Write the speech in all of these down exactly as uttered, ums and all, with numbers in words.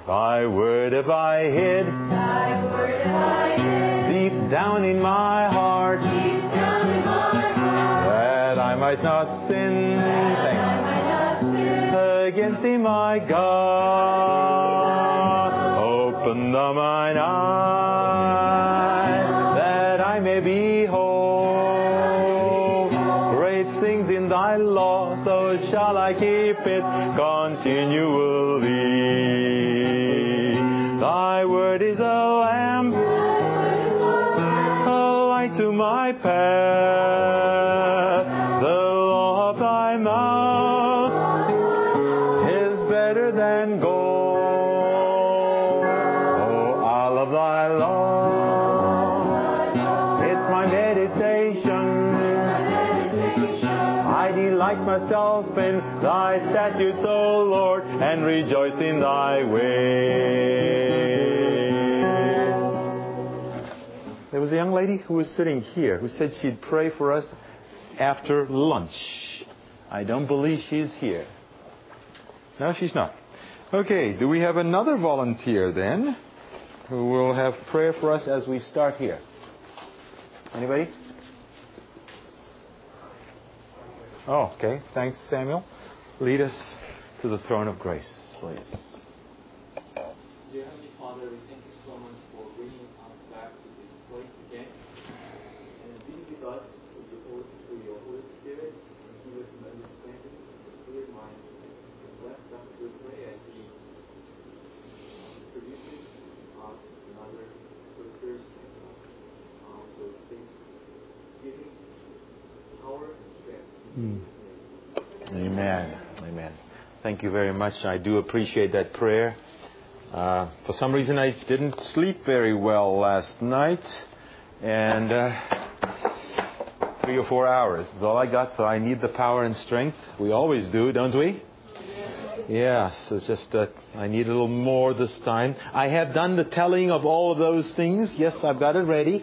Thy word have I hid, Thy word have I hid, deep down in my heart, deep down in my heart, that I might not sin, that I might not sin against Thee, my God. Open thou mine eyes, that I may behold great things in Thy law, so shall I keep it continually. Thy word is a lamp, a light to my path. The law of Thy mouth is better than gold. Oh, I love Thy law. It's my meditation. I delight myself in Thy statutes, O Lord, and rejoice in Thy way. There was a young lady who was sitting here who said she'd pray for us after lunch. I don't believe she's here. No, she's not. Okay, do we have another volunteer then who will have prayer for us as we start here? Anybody? Oh, okay. Thanks, Samuel. Lead us to the throne of grace, please. Dear Heavenly Father, we thank you so much for bringing us back to this place again. And be with us through your Holy, through your Holy Spirit, and give us an understanding of the clear mind. And bless us, we pray, as He produces us another scriptures and um, those things, giving power and strength. Mm. Amen. Amen. Thank you very much. I do appreciate that prayer. Uh, for some reason, I didn't sleep very well last night. And uh, three or four hours is all I got. So I need the power and strength. We always do, don't we? Yes. It's just that I need a little more this time. I have done the telling of all of those things. Yes, I've got it ready.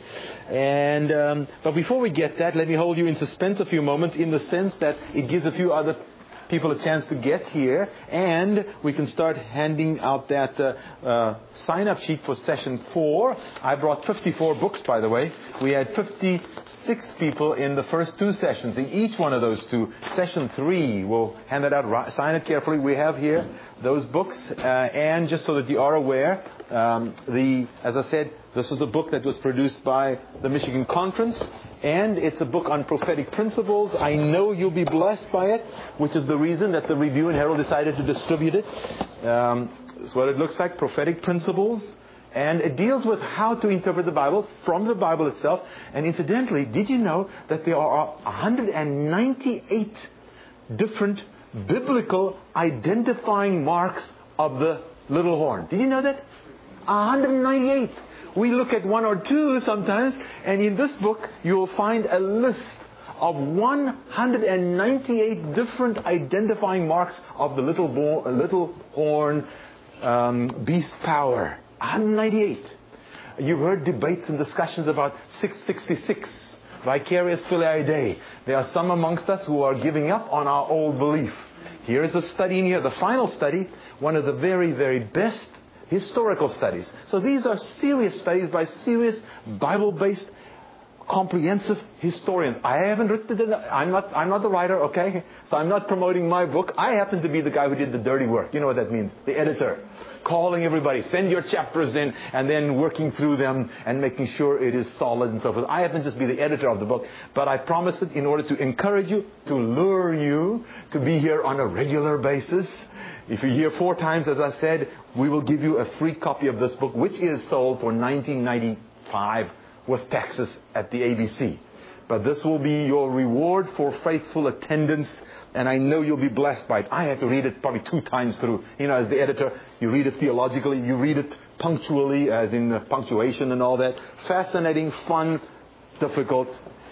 And um, but before we get that, let me hold you in suspense a few moments, in the sense that it gives a few other people a chance to get here, and we can start handing out that uh, uh, sign-up sheet for session four. I brought fifty-four books, by the way. We had fifty-six people in the first two sessions. In each one of those two, session three, we'll hand it out. Sign it carefully. We have here those books, uh, and just so that you are aware, um, the as I said, this was a book that was produced by the Michigan Conference, and it's a book on prophetic principles. I know you'll be blessed by it, which is the reason that the Review and Herald decided to distribute it. Um, it's what it looks like, prophetic principles. And it deals with how to interpret the Bible from the Bible itself. And incidentally, did you know that there are one hundred ninety-eight different biblical identifying marks of the little horn? Did you know that? one hundred ninety-eight. We look at one or two sometimes, and in this book you will find a list of one hundred ninety-eight different identifying marks of the little, bo- little horn um, beast power. one hundred ninety-eight. You've heard debates and discussions about six sixty-six, vicarious filii Dei. There are some amongst us who are giving up on our old belief. Here is a study in here, the final study, one of the very, very best historical studies. So these are serious studies by serious Bible-based, comprehensive historians. I haven't written it. I'm not. I'm not the writer. Okay, so I'm not promoting my book. I happen to be the guy who did the dirty work. You know what that means? The editor, calling everybody, send your chapters in, and then working through them and making sure it is solid and so forth. I happen to just be the editor of the book, but I promised it in order to encourage you, to lure you to be here on a regular basis. If you're here four times, as I said, we will give you a free copy of this book, which is sold for nineteen ninety-five with taxes at the A B C. But this will be your reward for faithful attendance, and I know you'll be blessed by it. I had to read it probably two times through. You know, as the editor, you read it theologically, you read it punctually, as in the punctuation and all that. Fascinating, fun, difficult,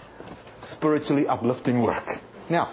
spiritually uplifting work. Now,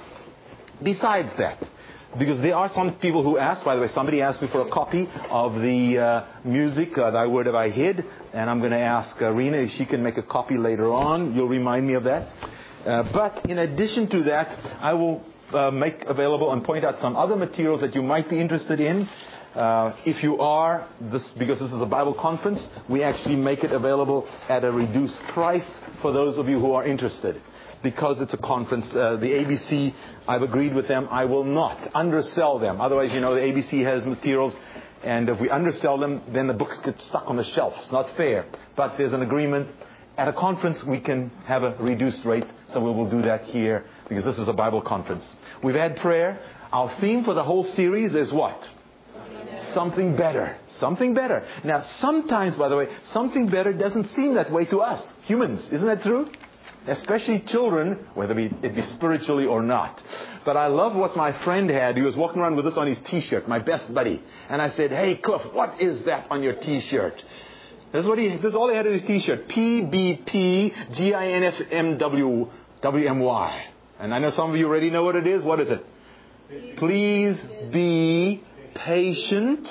besides that, because there are some people who ask, by the way, somebody asked me for a copy of the uh, music, uh, Thy Word Have I Hid, and I'm going to ask uh, Rena if she can make a copy later on. You'll remind me of that. Uh, but in addition to that, I will uh, make available and point out some other materials that you might be interested in. Uh, if you are, this because this is a Bible conference, we actually make it available at a reduced price for those of you who are interested. Because it's a conference, uh, the A B C, I've agreed with them, I will not undersell them. Otherwise, you know, the A B C has materials, and if we undersell them, then the books get stuck on the shelf. It's not fair. But there's an agreement. At a conference, we can have a reduced rate, so we will do that here, because this is a Bible conference. We've had prayer. Our theme for the whole series is what? Something better. Something better. Now, sometimes, by the way, something better doesn't seem that way to us, humans. Isn't that true? Especially children, whether it be spiritually or not. But I love what my friend had. He was walking around with this on his T-shirt, my best buddy. And I said, hey, Cliff, what is that on your T-shirt? This is, what he, this is all he had on his T-shirt. P B P G I N F M W W M Y. And I know some of you already know what it is. What is it? Please be patient.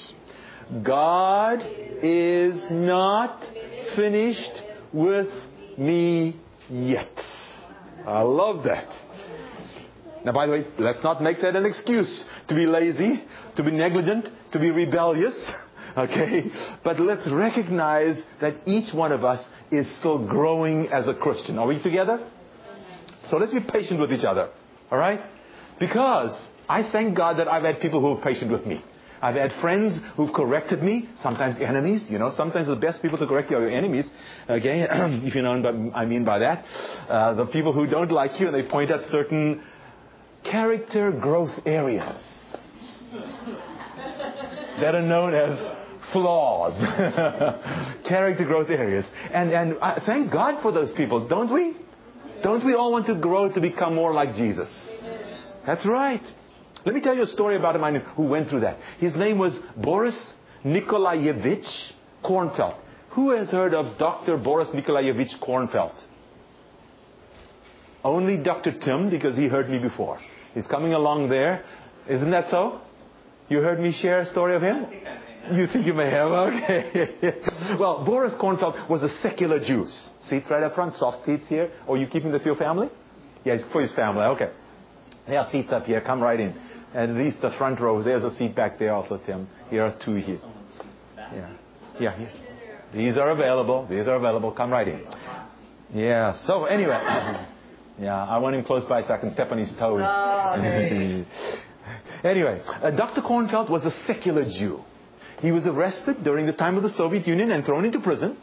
God is not finished with me yet. I love that. Now, by the way, let's not make that an excuse to be lazy, to be negligent, to be rebellious. Okay? But let's recognize that each one of us is still growing as a Christian. Are we together? So let's be patient with each other. All right? Because I thank God that I've had people who are patient with me. I've had friends who've corrected me, sometimes enemies, you know, sometimes the best people to correct you are your enemies, okay, if you know what I mean by that. Uh, the people who don't like you, and they point out certain character growth areas that are known as flaws. Character growth areas. And, and I thank God for those people, don't we? Don't we all want to grow to become more like Jesus? That's right. Let me tell you a story about a man who went through that. His name was Boris Nikolaevich Kornfeld. Who has heard of Doctor Boris Nikolaevich Kornfeld? Only Doctor Tim, because he heard me before. He's coming along there. Isn't that so? You heard me share a story of him? You think you may have? Okay. Well, Boris Kornfeld was a secular Jew. Seats right up front, soft seats here. Or are you keeping them for your family? Yeah, it's for his family. Okay. There are seats up here. Come right in. At least the front row. There's a seat back there also, Tim. Here are two here. Yeah. Yeah. Here. These are available. These are available. Come right in. Yeah. So anyway. Yeah. I want him close by so I can step on his toes. Oh, anyway. Uh, Doctor Kornfeld was a secular Jew. He was arrested during the time of the Soviet Union and thrown into prison.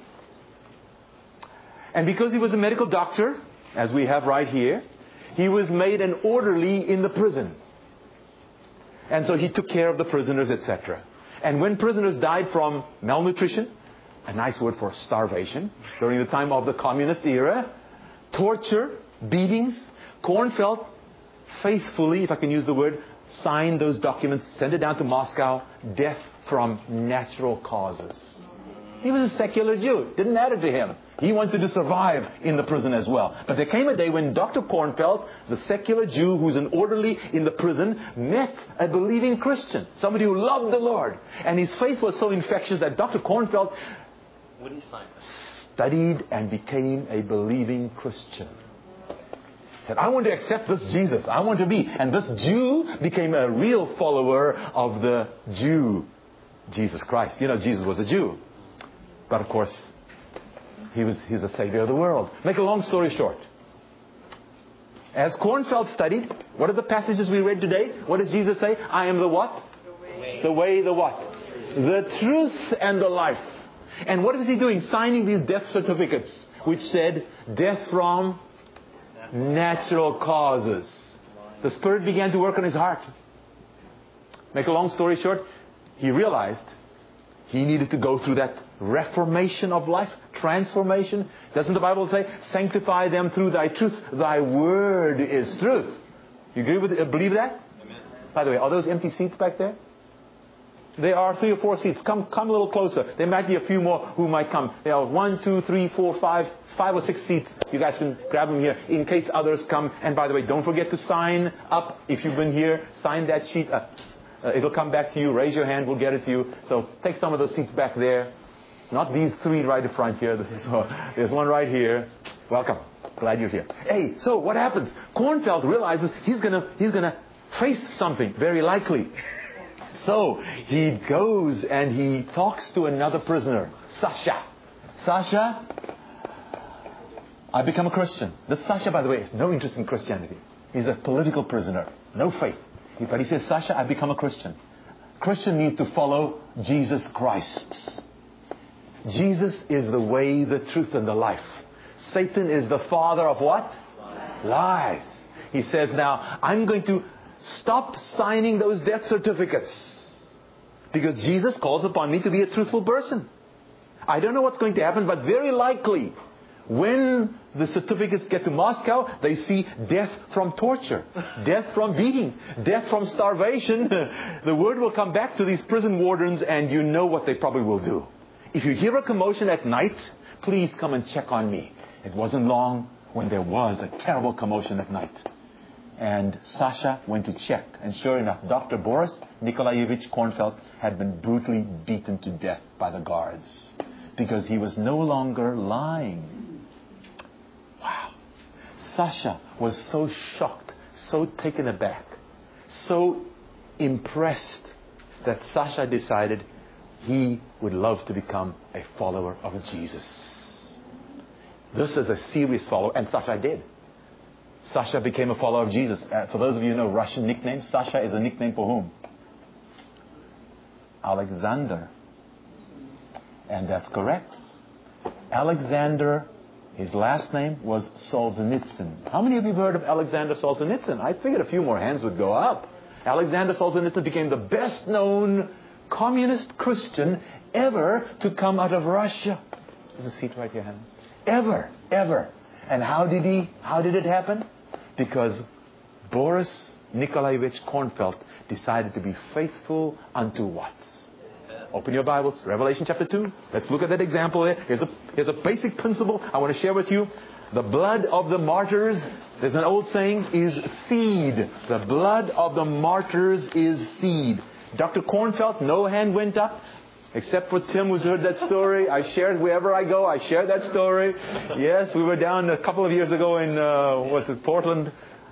And because he was a medical doctor, as we have right here, he was made an orderly in the prison. And so he took care of the prisoners, et cetera. And when prisoners died from malnutrition, a nice word for starvation, during the time of the communist era, torture, beatings, Kornfeld faithfully, if I can use the word, signed those documents, sent it down to Moscow, death from natural causes. He was a secular Jew. It didn't matter to him. He wanted to survive in the prison as well. But there came a day when Doctor Kornfeld, the secular Jew who's an orderly in the prison, met a believing Christian. Somebody who loved the Lord. And his faith was so infectious that Doctor Kornfeld studied and became a believing Christian. He said, I want to accept this Jesus. I want to be. And this Jew became a real follower of the Jew, Jesus Christ. You know, Jesus was a Jew. But of course, he was he's the Savior of the world. Make a long story short. As Kornfeld studied, what are the passages we read today? What does Jesus say? I am the what? The way. The way, the what? The truth and the life. And what was he doing? Signing these death certificates, which said, death from natural causes. The Spirit began to work on his heart. Make a long story short, he realized he needed to go through that reformation of life, transformation. Doesn't the Bible say, sanctify them through thy truth? Thy word is truth. You agree with, uh, believe that? Amen. By the way, are those empty seats back there? There are three or four seats. Come, come a little closer. There might be a few more who might come. There are one, two, three, four, five, five or six seats. You guys can grab them here in case others come. And by the way, don't forget to sign up if you've been here. Sign that sheet up. Uh, it'll come back to you. Raise your hand. We'll get it to you. So take some of those seats back there. Not these three right in front here. This is, uh, there's one right here. Welcome. Glad you're here. Hey, so what happens? Kornfeld realizes he's gonna he's gonna face something very likely. So he goes and he talks to another prisoner, Sasha. Sasha, I become a Christian. This Sasha, by the way, has no interest in Christianity. He's a political prisoner, no faith. But he says, Sasha, I become a Christian. Christian means to follow Jesus Christ. Jesus is the way, the truth, and the life. Satan is the father of what? Lies. Lies. He says, now, I'm going to stop signing those death certificates. Because Jesus calls upon me to be a truthful person. I don't know what's going to happen, but very likely, when the certificates get to Moscow, they see death from torture, death from beating, death from starvation. The word will come back to these prison wardens, and you know what they probably will do. If you hear a commotion at night, please come and check on me. It wasn't long when there was a terrible commotion at night. And Sasha went to check. And sure enough, Doctor Boris Nikolaevich Kornfeld had been brutally beaten to death by the guards. Because he was no longer lying. Wow. Sasha was so shocked, so taken aback, so impressed that Sasha decided he would love to become a follower of Jesus. This is a serious follower, and Sasha did. Sasha became a follower of Jesus. Uh, for those of you who know Russian nicknames, Sasha is a nickname for whom? Alexander. And that's correct. Alexander, his last name was Solzhenitsyn. How many of you have heard of Alexander Solzhenitsyn? I figured a few more hands would go up. Alexander Solzhenitsyn became the best known communist Christian ever to come out of Russia. There's a seat right here, Hannah. Ever, ever. And how did he, how did it happen? Because Boris Nikolaevich Kornfeld decided to be faithful unto what? Open your Bibles, Revelation chapter two. Let's look at that example there. Here's a, here's a basic principle I want to share with you. The blood of the martyrs, there's an old saying, is seed. The blood of the martyrs is seed. Doctor Kornfeld, no hand went up. Except for Tim, who's heard that story. I share it wherever I go. I share that story. Yes, we were down a couple of years ago in, uh, what's it, Portland.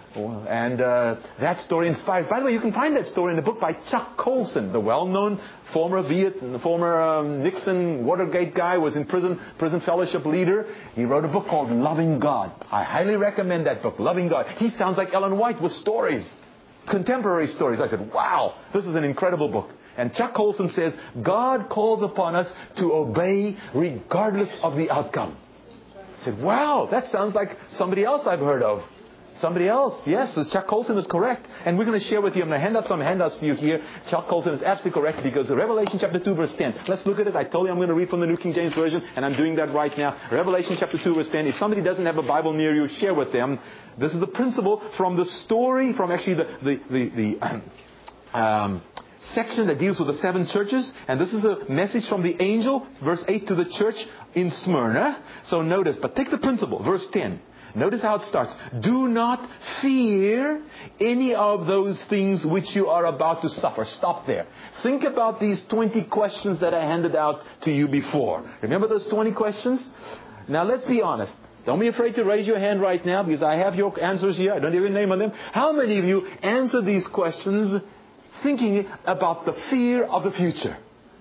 And uh, that story inspires. By the way, you can find that story in the book by Chuck Colson, the well-known former Viet, former um, Nixon Watergate guy, was in prison, prison fellowship leader. He wrote a book called Loving God. I highly recommend that book, Loving God. He sounds like Ellen White with stories, contemporary stories. I said, wow, this is an incredible book. And Chuck Colson says, God calls upon us to obey regardless of the outcome. I said, wow, that sounds like somebody else I've heard of. Somebody else. Yes, Chuck Colson is correct. And we're going to share with you, I'm going to hand out some handouts to you here. Chuck Colson is absolutely correct because Revelation chapter two verse ten. Let's look at it. I told you I'm going to read from the New King James Version, and I'm doing that right now. Revelation chapter two verse ten. If somebody doesn't have a Bible near you, share with them. This is the principle from the story, from actually the, the, the, the um, um, section that deals with the seven churches. And this is a message from the angel, verse eight, to the church in Smyrna. So notice, but take the principle, verse ten. Notice how it starts. Do not fear any of those things which you are about to suffer. Stop there. Think about these twenty questions that I handed out to you before. Remember those twenty questions? Now let's be honest. Don't be afraid to raise your hand right now because I have your answers here. I don't even name them. How many of you answer these questions thinking about the fear of the future?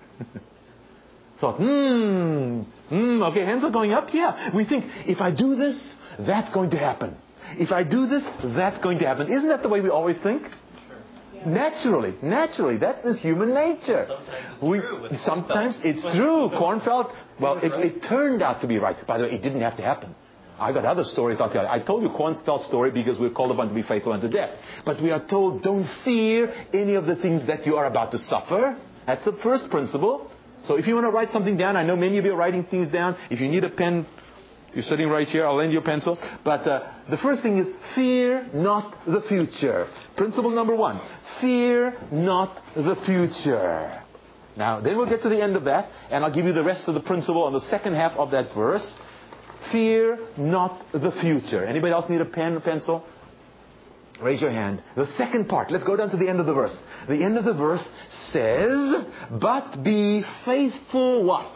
Thought, hmm, hmm, okay, hands are going up. Yeah, we think if I do this, that's going to happen. If I do this, that's going to happen. Isn't that the way we always think? Sure. Naturally, naturally, that is human nature. Sometimes it's we, true. Sometimes it's true. Kornfeld, well, it, it turned out to be right. By the way, it didn't have to happen. I got other stories I'll tell you. I told you Kornfeld's story because we're called upon to be faithful unto death. But we are told, don't fear any of the things that you are about to suffer. That's the first principle. So if you want to write something down, I know many of you are writing things down. If you need a pen, you're sitting right here. I'll lend you a pencil. But uh, the first thing is, fear not the future. Principle number one, fear not the future. Now, then we'll get to the end of that, and I'll give you the rest of the principle on the second half of that verse. Fear not the future. Anybody else need a pen or pencil? Raise your hand. The second part. Let's go down to the end of the verse. The end of the verse says, but be faithful what?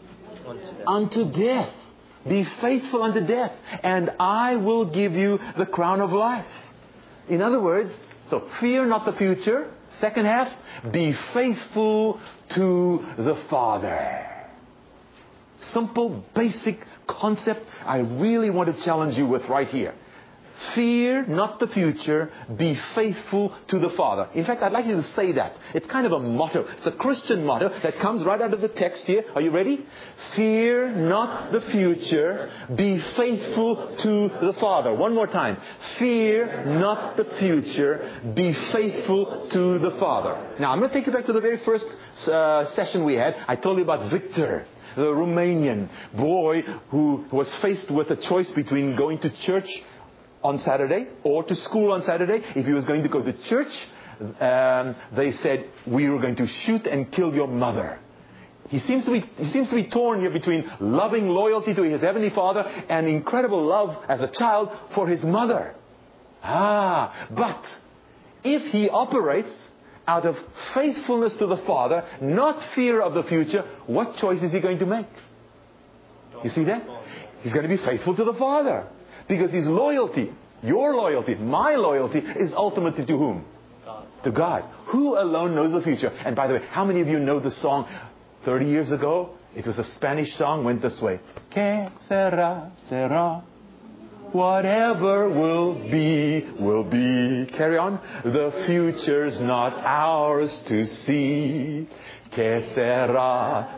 Unto death. Be faithful unto death, and I will give you the crown of life. In other words, so fear not the future. Second half, be faithful to the Father. Simple, basic concept I really want to challenge you with right here. Fear not the future, be faithful to the Father. In fact, I'd like you to say that. It's kind of a motto. It's a Christian motto that comes right out of the text here. Are you ready? Fear not the future, be faithful to the Father. One more time. Fear not the future, be faithful to the Father. Now, I'm going to take you back to the very first uh, session we had. I told you about Victor, the Romanian boy who was faced with a choice between going to church on Saturday or to school on Saturday. If he was going to go to church, um, they said, we were going to shoot and kill your mother. He seems to be he seems to be torn here between loving loyalty to his Heavenly Father and incredible love as a child for his mother. Ah, but if he operates out of faithfulness to the Father, not fear of the future, what choice is he going to make? You see that? He's going to be faithful to the Father. Because his loyalty, your loyalty, my loyalty, is ultimately to whom? God. To God. Who alone knows the future? And by the way, how many of you know the song thirty years ago? It was a Spanish song, went this way. Que sera, sera. Whatever will be, will be. Carry on. The future's not ours to see. Que sera,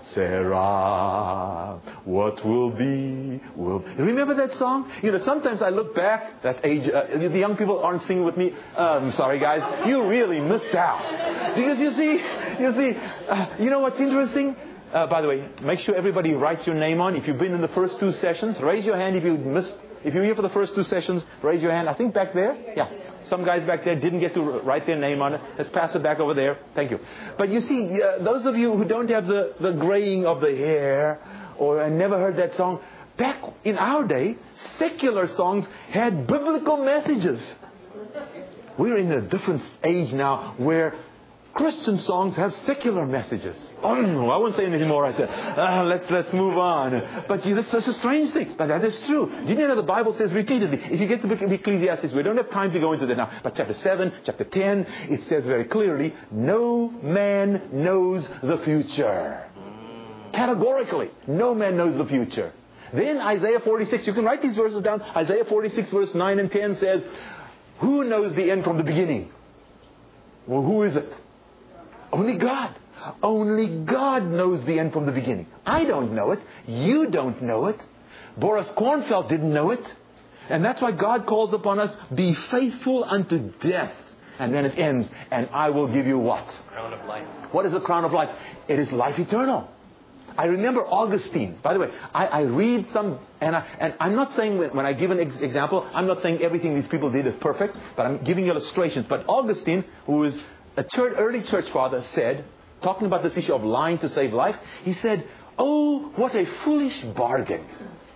sera. What will be, will be. Remember that song? You know, sometimes I look back, that age, uh, the young people aren't singing with me. Uh, I'm sorry guys, you really missed out. Because you see, you see, uh, you know what's interesting? Uh, by the way, make sure everybody writes your name on. If you've been in the first two sessions, raise your hand if you missed. If you're here for the first two sessions, raise your hand. I think back there. Yeah. Some guys back there didn't get to write their name on it. Let's pass it back over there. Thank you. But you see, uh, those of you who don't have the, the graying of the hair or uh, never heard that song, back in our day, secular songs had biblical messages. We're in a different age now where Christian songs have secular messages. Oh, no, I won't say anything more right there. Uh, let's let's move on. But this is a strange thing. But that is true. Do you know the Bible says repeatedly? If you get to Ecclesiastes, we don't have time to go into that now. But chapter seven, chapter ten, it says very clearly, no man knows the future. Categorically, no man knows the future. Then Isaiah forty-six, you can write these verses down. Isaiah forty-six verse nine and ten says, who knows the end from the beginning? Well, who is it? Only God. Only God knows the end from the beginning. I don't know it. You don't know it. Boris Kornfeld didn't know it. And that's why God calls upon us, be faithful unto death. And then it ends, and I will give you what? Crown of life. What is the crown of life? It is life eternal. I remember Augustine. By the way, I, I read some, and, I, and I'm not saying, when, when I give an ex- example, I'm not saying everything these people did is perfect, but I'm giving illustrations. But Augustine, who is a church, early church father, said, talking about this issue of lying to save life, he said, oh, what a foolish bargain.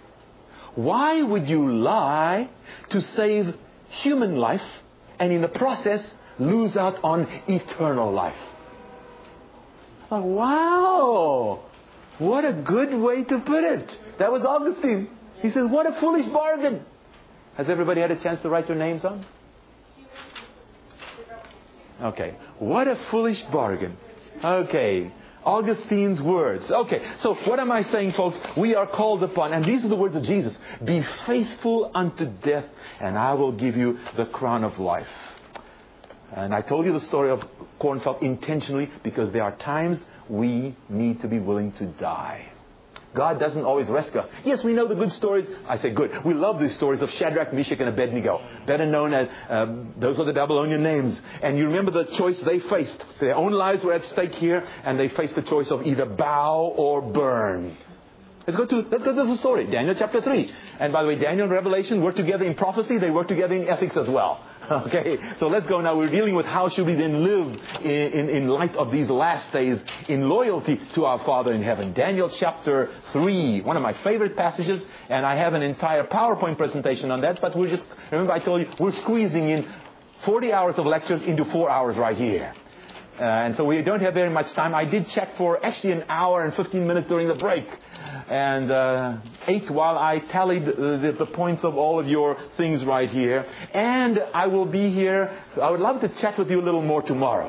Why would you lie to save human life and in the process lose out on eternal life? Like, wow, what a good way to put it. That was Augustine. He says, what a foolish bargain. Has everybody had a chance to write their names on? Okay. What a foolish bargain. Okay. Augustine's words. Okay. So what am I saying, folks? We are called upon, and these are the words of Jesus. Be faithful unto death, and I will give you the crown of life. And I told you the story of Kornfeld intentionally because there are times we need to be willing to die. God doesn't always rescue us. Yes, we know the good stories. I say good. We love these stories of Shadrach, Meshach, and Abednego. Better known as, um, those are the Babylonian names. And you remember the choice they faced. Their own lives were at stake here, and they faced the choice of either bow or burn. Let's go to, let's go to the story. Daniel chapter three. And by the way, Daniel and Revelation work together in prophecy. They work together in ethics as well. Okay, so let's go now. We're dealing with how should we then live in, in, in light of these last days in loyalty to our Father in heaven. Daniel chapter three, one of my favorite passages, and I have an entire PowerPoint presentation on that, but we're just, remember I told you, we're squeezing in forty hours of lectures into four hours right here. Uh, and so we don't have very much time. I did check for actually an hour and fifteen minutes during the break. And uh, ate while I tallied the, the points of all of your things right here. And I will be here. I would love to chat with you a little more tomorrow.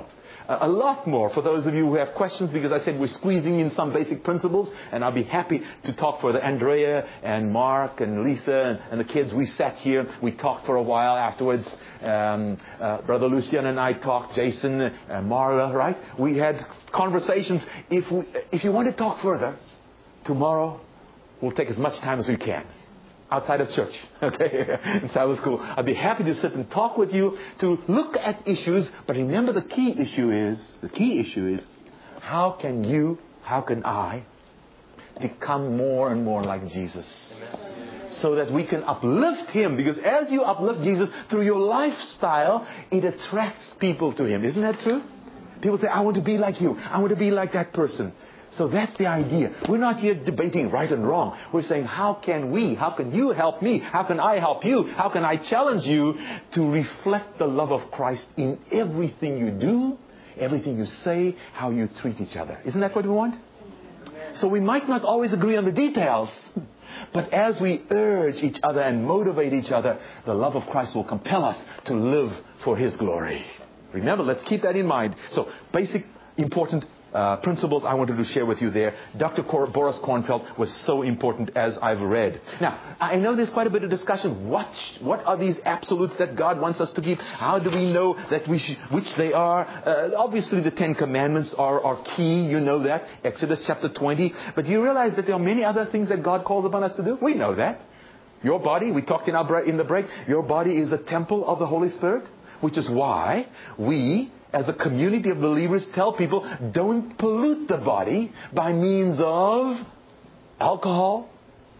a lot more for those of you who have questions, because I said we're squeezing in some basic principles, and I'll be happy to talk further. Andrea and Mark and Lisa and, and the kids, we sat here, we talked for a while afterwards. Um, uh, Brother Lucian and I talked, Jason, uh, Marla, right? We had conversations. If we, if you want to talk further, tomorrow we'll take as much time as we can. Outside of church, okay, in Sabbath school. I'd be happy to sit and talk with you, to look at issues, but remember the key issue is, the key issue is, how can you, how can I become more and more like Jesus? Amen. So that we can uplift Him, because as you uplift Jesus through your lifestyle, it attracts people to Him. Isn't that true? People say, I want to be like you. I want to be like that person. So that's the idea. We're not here debating right and wrong. We're saying, how can we, how can you help me? How can I help you? How can I challenge you to reflect the love of Christ in everything you do, everything you say, how you treat each other? Isn't that what we want? So we might not always agree on the details, but as we urge each other and motivate each other, the love of Christ will compel us to live for His glory. Remember, let's keep that in mind. So, basic, important Uh, principles I wanted to share with you there. Doctor Cor- Boris Kornfeld was so important, as I've read. Now, I know there's quite a bit of discussion. What what are these absolutes that God wants us to keep? How do we know that we should, which they are? Uh, obviously, the Ten Commandments are, are key. You know that. Exodus chapter twenty. But do you realize that there are many other things that God calls upon us to do? We know that. Your body, we talked in, our bre- in the break, your body is a temple of the Holy Spirit, which is why we, as a community of believers, tell people, don't pollute the body by means of alcohol,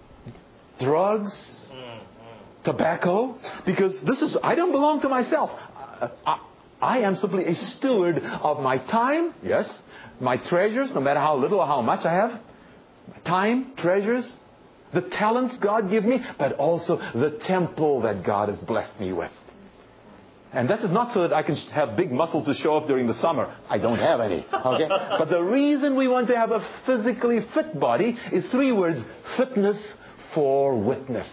drugs, tobacco. Because this is, I don't belong to myself. I, I am simply a steward of my time, yes, my treasures, no matter how little or how much I have. Time, treasures, the talents God gave me, but also the temple that God has blessed me with. And that is not so that I can have big muscle to show up during the summer. I don't have any. Okay? But the reason we want to have a physically fit body is three words. Fitness for witness.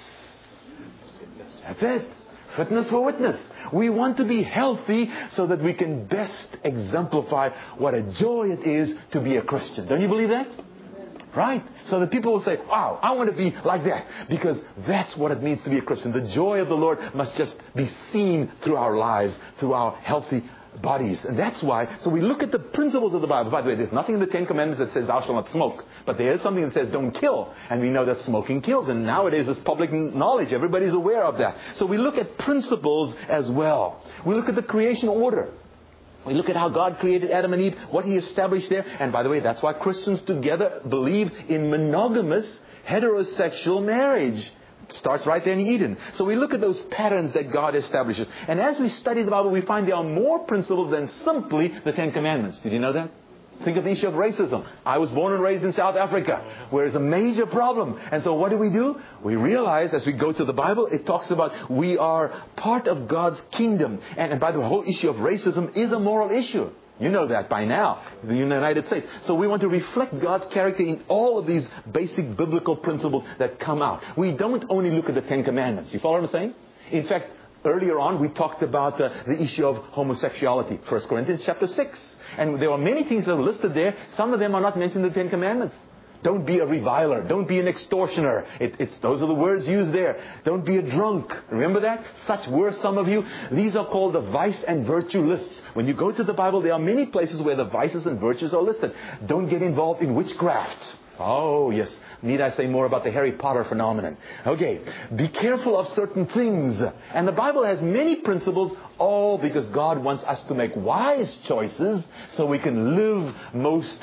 That's it. Fitness for witness. We want to be healthy so that we can best exemplify what a joy it is to be a Christian. Don't you believe that? Right? So that people will say, wow, I want to be like that. Because that's what it means to be a Christian. The joy of the Lord must just be seen through our lives, through our healthy bodies. And that's why, so we look at the principles of the Bible. By the way, there's nothing in the Ten Commandments that says thou shalt not smoke. But there is something that says don't kill. And we know that smoking kills. And nowadays it's public knowledge. Everybody's aware of that. So we look at principles as well. We look at the creation order. We look at how God created Adam and Eve, what He established there. And by the way, that's why Christians together believe in monogamous, heterosexual marriage. It starts right there in Eden. So we look at those patterns that God establishes. And as we study the Bible, we find there are more principles than simply the Ten Commandments. Did you know that? Think of the issue of racism. I was born and raised in South Africa, where it's a major problem. And so what do we do? We realize as we go to the Bible, it talks about we are part of God's kingdom. And, and by the way, the whole issue of racism is a moral issue. You know that by now, the United States. So we want to reflect God's character in all of these basic biblical principles that come out. We don't only look at the Ten Commandments. You follow what I'm saying? In fact, earlier on, we talked about uh, the issue of homosexuality. First Corinthians chapter six. And there are many things that are listed there. Some of them are not mentioned in the Ten Commandments. Don't be a reviler. Don't be an extortioner. It, it's, those are the words used there. Don't be a drunk. Remember that? Such were some of you. These are called the vice and virtue lists. When you go to the Bible, there are many places where the vices and virtues are listed. Don't get involved in witchcraft. Oh, yes. Need I say more about the Harry Potter phenomenon? Okay. Be careful of certain things. And the Bible has many principles, all because God wants us to make wise choices so we can live most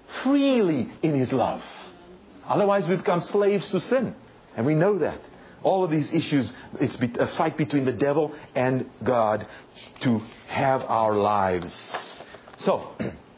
freely in His love. Otherwise, we become slaves to sin. And we know that. All of these issues, it's a fight between the devil and God to have our lives. So,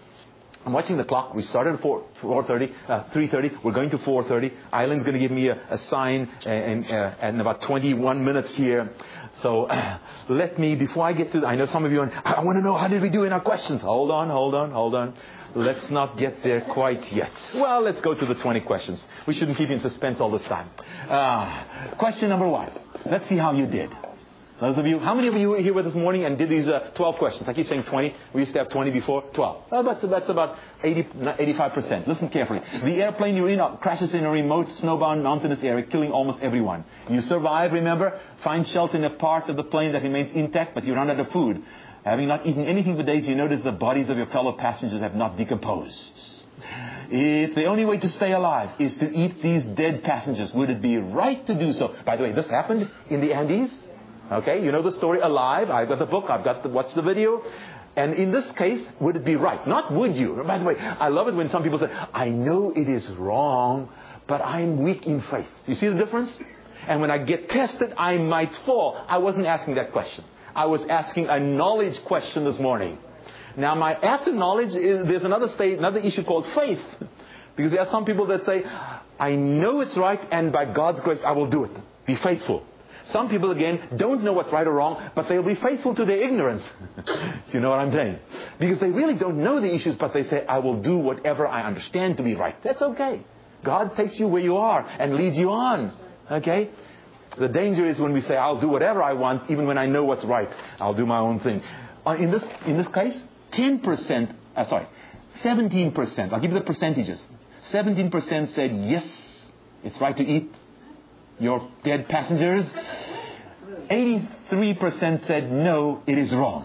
I'm watching the clock. We started at four thirty, uh, three thirty. We're going to four thirty. Eilen's going to give me a, a sign in, uh, in about twenty-one minutes here. So uh, let me, before I get to, I know some of you are, I want to know, how did we do in our questions? Hold on, hold on, hold on. Let's not get there quite yet. Well, let's go to the twenty questions. We shouldn't keep you in suspense all this time. Uh, question number one. Let's see how you did. Those of you, how many of you were here with us this morning and did these uh, twelve questions? I keep saying twenty. We used to have twenty before. twelve. Oh, that's, that's about eighty, eighty-five percent. Listen carefully. The airplane you're in crashes in a remote, snowbound, mountainous area, killing almost everyone. You survive, remember? Find shelter in a part of the plane that remains intact, but you run out of food. Having not eaten anything for days, you notice the bodies of your fellow passengers have not decomposed. If the only way to stay alive is to eat these dead passengers, would it be right to do so? By the way, this happened in the Andes. Okay, you know the story, Alive. I've got the book. I've got to watch the video. And in this case, would it be right? Not would you. By the way, I love it when some people say, I know it is wrong, but I'm weak in faith. You see the difference? And when I get tested, I might fall. I wasn't asking that question. I was asking a knowledge question this morning. Now, my after knowledge, is, there's another state, another issue called faith. Because there are some people that say, I know it's right, and by God's grace, I will do it. Be faithful. Some people, again, don't know what's right or wrong, but they'll be faithful to their ignorance. You know what I'm saying? Because they really don't know the issues, but they say, I will do whatever I understand to be right. That's okay. God takes you where you are and leads you on. Okay? The danger is when we say, I'll do whatever I want, even when I know what's right. I'll do my own thing. Uh, in this in this case, ten percent, uh, sorry, seventeen percent. I'll give you the percentages. seventeen percent said, yes, it's right to eat your dead passengers. eighty-three percent said, no, it is wrong.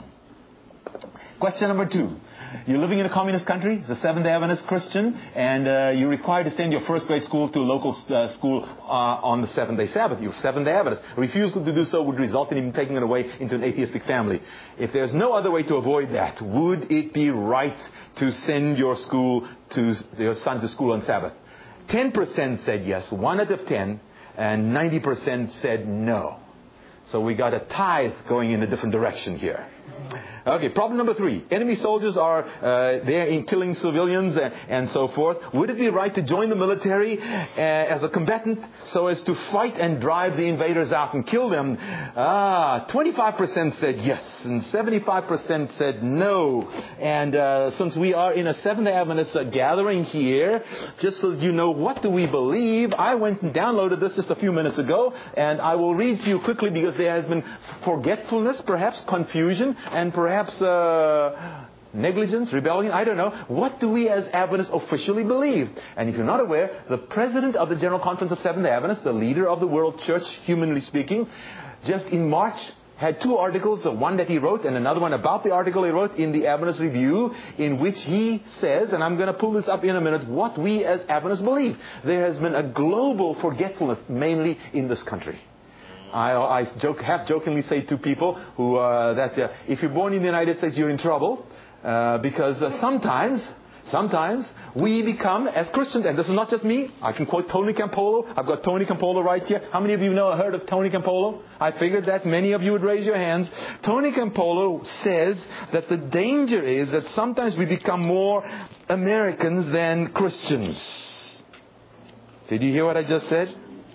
Question number two. You're living in a communist country, it's a Seventh-day Adventist Christian, and uh, you're required to send your first grade school to a local uh, school uh, on the seventh-day Sabbath. You're Seventh-day Adventist. Refusal to do so would result in him taking it away into an atheistic family. If there's no other way to avoid that, would it be right to send your school to your son to school on Sabbath? ten percent said yes, one out of ten, and ninety percent said no. So we got a tithe going in a different direction here. Okay, problem number three. Enemy soldiers are uh, there in killing civilians and, and so forth. Would it be right to join the military uh, as a combatant so as to fight and drive the invaders out and kill them? Ah, twenty-five percent said yes and seventy-five percent said no. And uh, since we are in a Seventh-day Adventist uh, gathering here, just so you know what do we believe, I went and downloaded this just a few minutes ago, and I will read to you quickly because there has been forgetfulness, perhaps confusion, and perhaps Perhaps uh, negligence, rebellion, I don't know. What do we as Adventists officially believe? And if you're not aware, the president of the General Conference of Seventh-day Adventists, the leader of the world church, humanly speaking, just in March had two articles, one that he wrote and another one about the article he wrote in the Adventist Review, in which he says, and I'm going to pull this up in a minute, what we as Adventists believe. There has been a global forgetfulness, mainly in this country. I, I joke, half jokingly say to people who uh, that uh, if you're born in the United States, you're in trouble uh, because uh, sometimes, sometimes we become as Christians, and this is not just me. I can quote Tony Campolo. I've got Tony Campolo right here. How many of you know heard of Tony Campolo? I figured that many of you would raise your hands. Tony Campolo says that the danger is that sometimes we become more Americans than Christians. Did you hear what I just said?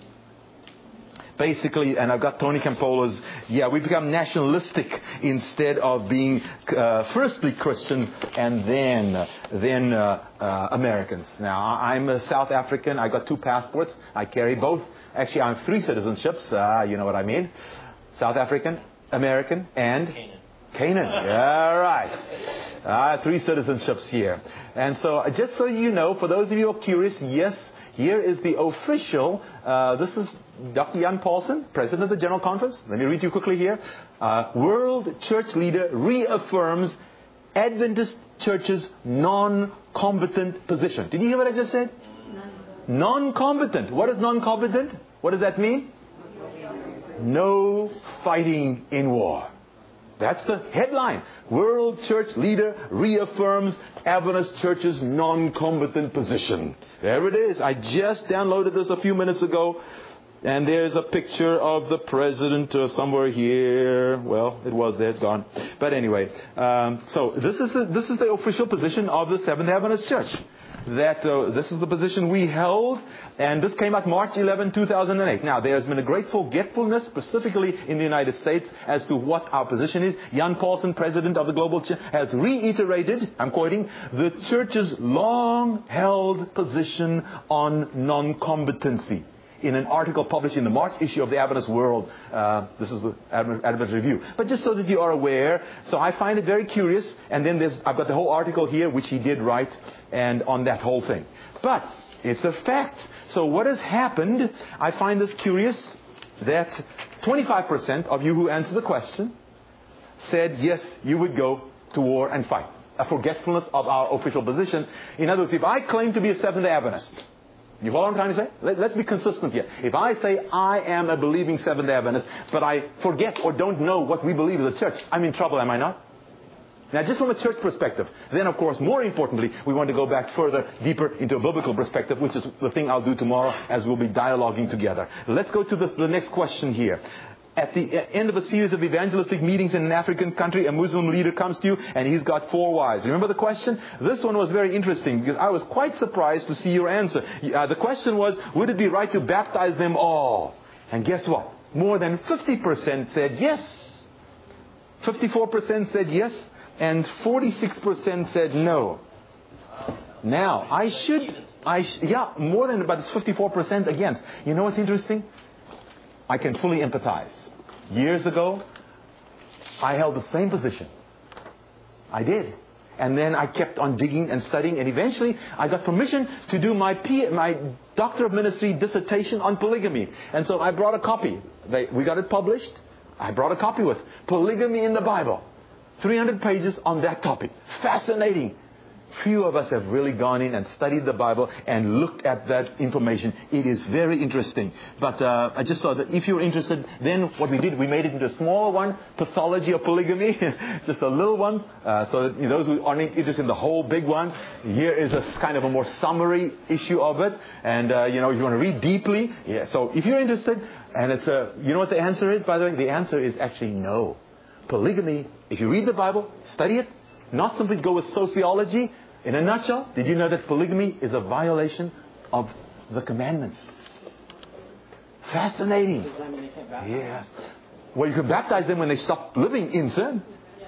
Basically, and I've got Tony Campolo's, yeah, we become nationalistic instead of being uh, firstly Christians and then uh, then uh, uh, Americans. Now, I'm a South African. I got two passports. I carry both. Actually, I have three citizenships. Uh, you know what I mean. South African, American, and Canaan. Canaan. Yeah, right. Uh, three citizenships here. And so, just so you know, for those of you who are curious, yes, here is the official, uh, this is Doctor Jan Paulsen, President of the General Conference. Let me read you quickly here. Uh, World Church Leader reaffirms Adventist Church's non-combatant position. Did you hear what I just said? Non-combatant. What is non-combatant? What does that mean? No fighting in war. That's the headline. World Church Leader reaffirms Adventist Church's non-combatant position. There it is. I just downloaded this a few minutes ago. And there's a picture of the president uh, somewhere here. Well, it was there. It's gone. But anyway, um, so this is the, this is the official position of the Seventh-day Adventist Church. That uh, this is the position we held, and this came out March eleventh, two thousand eight. Now, there has been a great forgetfulness, specifically in the United States, as to what our position is. Jan Paulsen, President of the Global Church, has reiterated, I'm quoting, the Church's long-held position on non-combatancy. in an article published in the March issue of the Adventist World. Uh, this is the Adventist Review. But just so that you are aware, so I find it very curious. And then there's, I've got the whole article here, which he did write, and on that whole thing. But it's a fact. So what has happened, I find this curious, that twenty-five percent of you who answered the question said, yes, you would go to war and fight. A forgetfulness of our official position. In other words, if I claim to be a Seventh-day Adventist, you follow what I'm trying to say? Let, let's be consistent here. If I say I am a believing Seventh-day Adventist, but I forget or don't know what we believe as a church, I'm in trouble, am I not? Now, just from a church perspective. Then, of course, more importantly, we want to go back further, deeper into a biblical perspective, which is the thing I'll do tomorrow as we'll be dialoguing together. Let's go to the, the next question here. At the end of a series of evangelistic meetings in an African country, a Muslim leader comes to you and he's got four wives. Remember the question? This one was very interesting because I was quite surprised to see your answer. Uh, the question was, would it be right to baptize them all? And guess what? More than fifty percent said yes. fifty-four percent said yes. And forty-six percent said no. Now, I should, I sh- yeah, more than about fifty-four percent against. You know what's interesting? I can fully empathize. Years ago, I held the same position. I did. And then I kept on digging and studying, and eventually I got permission to do my P- my Doctor of Ministry dissertation on polygamy. And so I brought a copy. They, we got it published. I brought a copy with Polygamy in the Bible. three hundred pages on that topic. Fascinating. Few of us have really gone in and studied the Bible and looked at that information. It is very interesting. But uh, I just thought that if you're interested, then what we did, we made it into a smaller one, Pathology of Polygamy, just a little one. Uh, so that, you know, those who aren't interested in the whole big one, here is a kind of a more summary issue of it. And, uh, you know, if you want to read deeply, yeah. So if you're interested, and it's a, you know what the answer is, by the way? The answer is actually no. Polygamy, if you read the Bible, study it, not simply go with sociology. In a nutshell, did you know that polygamy is a violation of the commandments? Fascinating. Does that mean they can't baptize? Yes. Well, you can baptize them when they stop living in sin.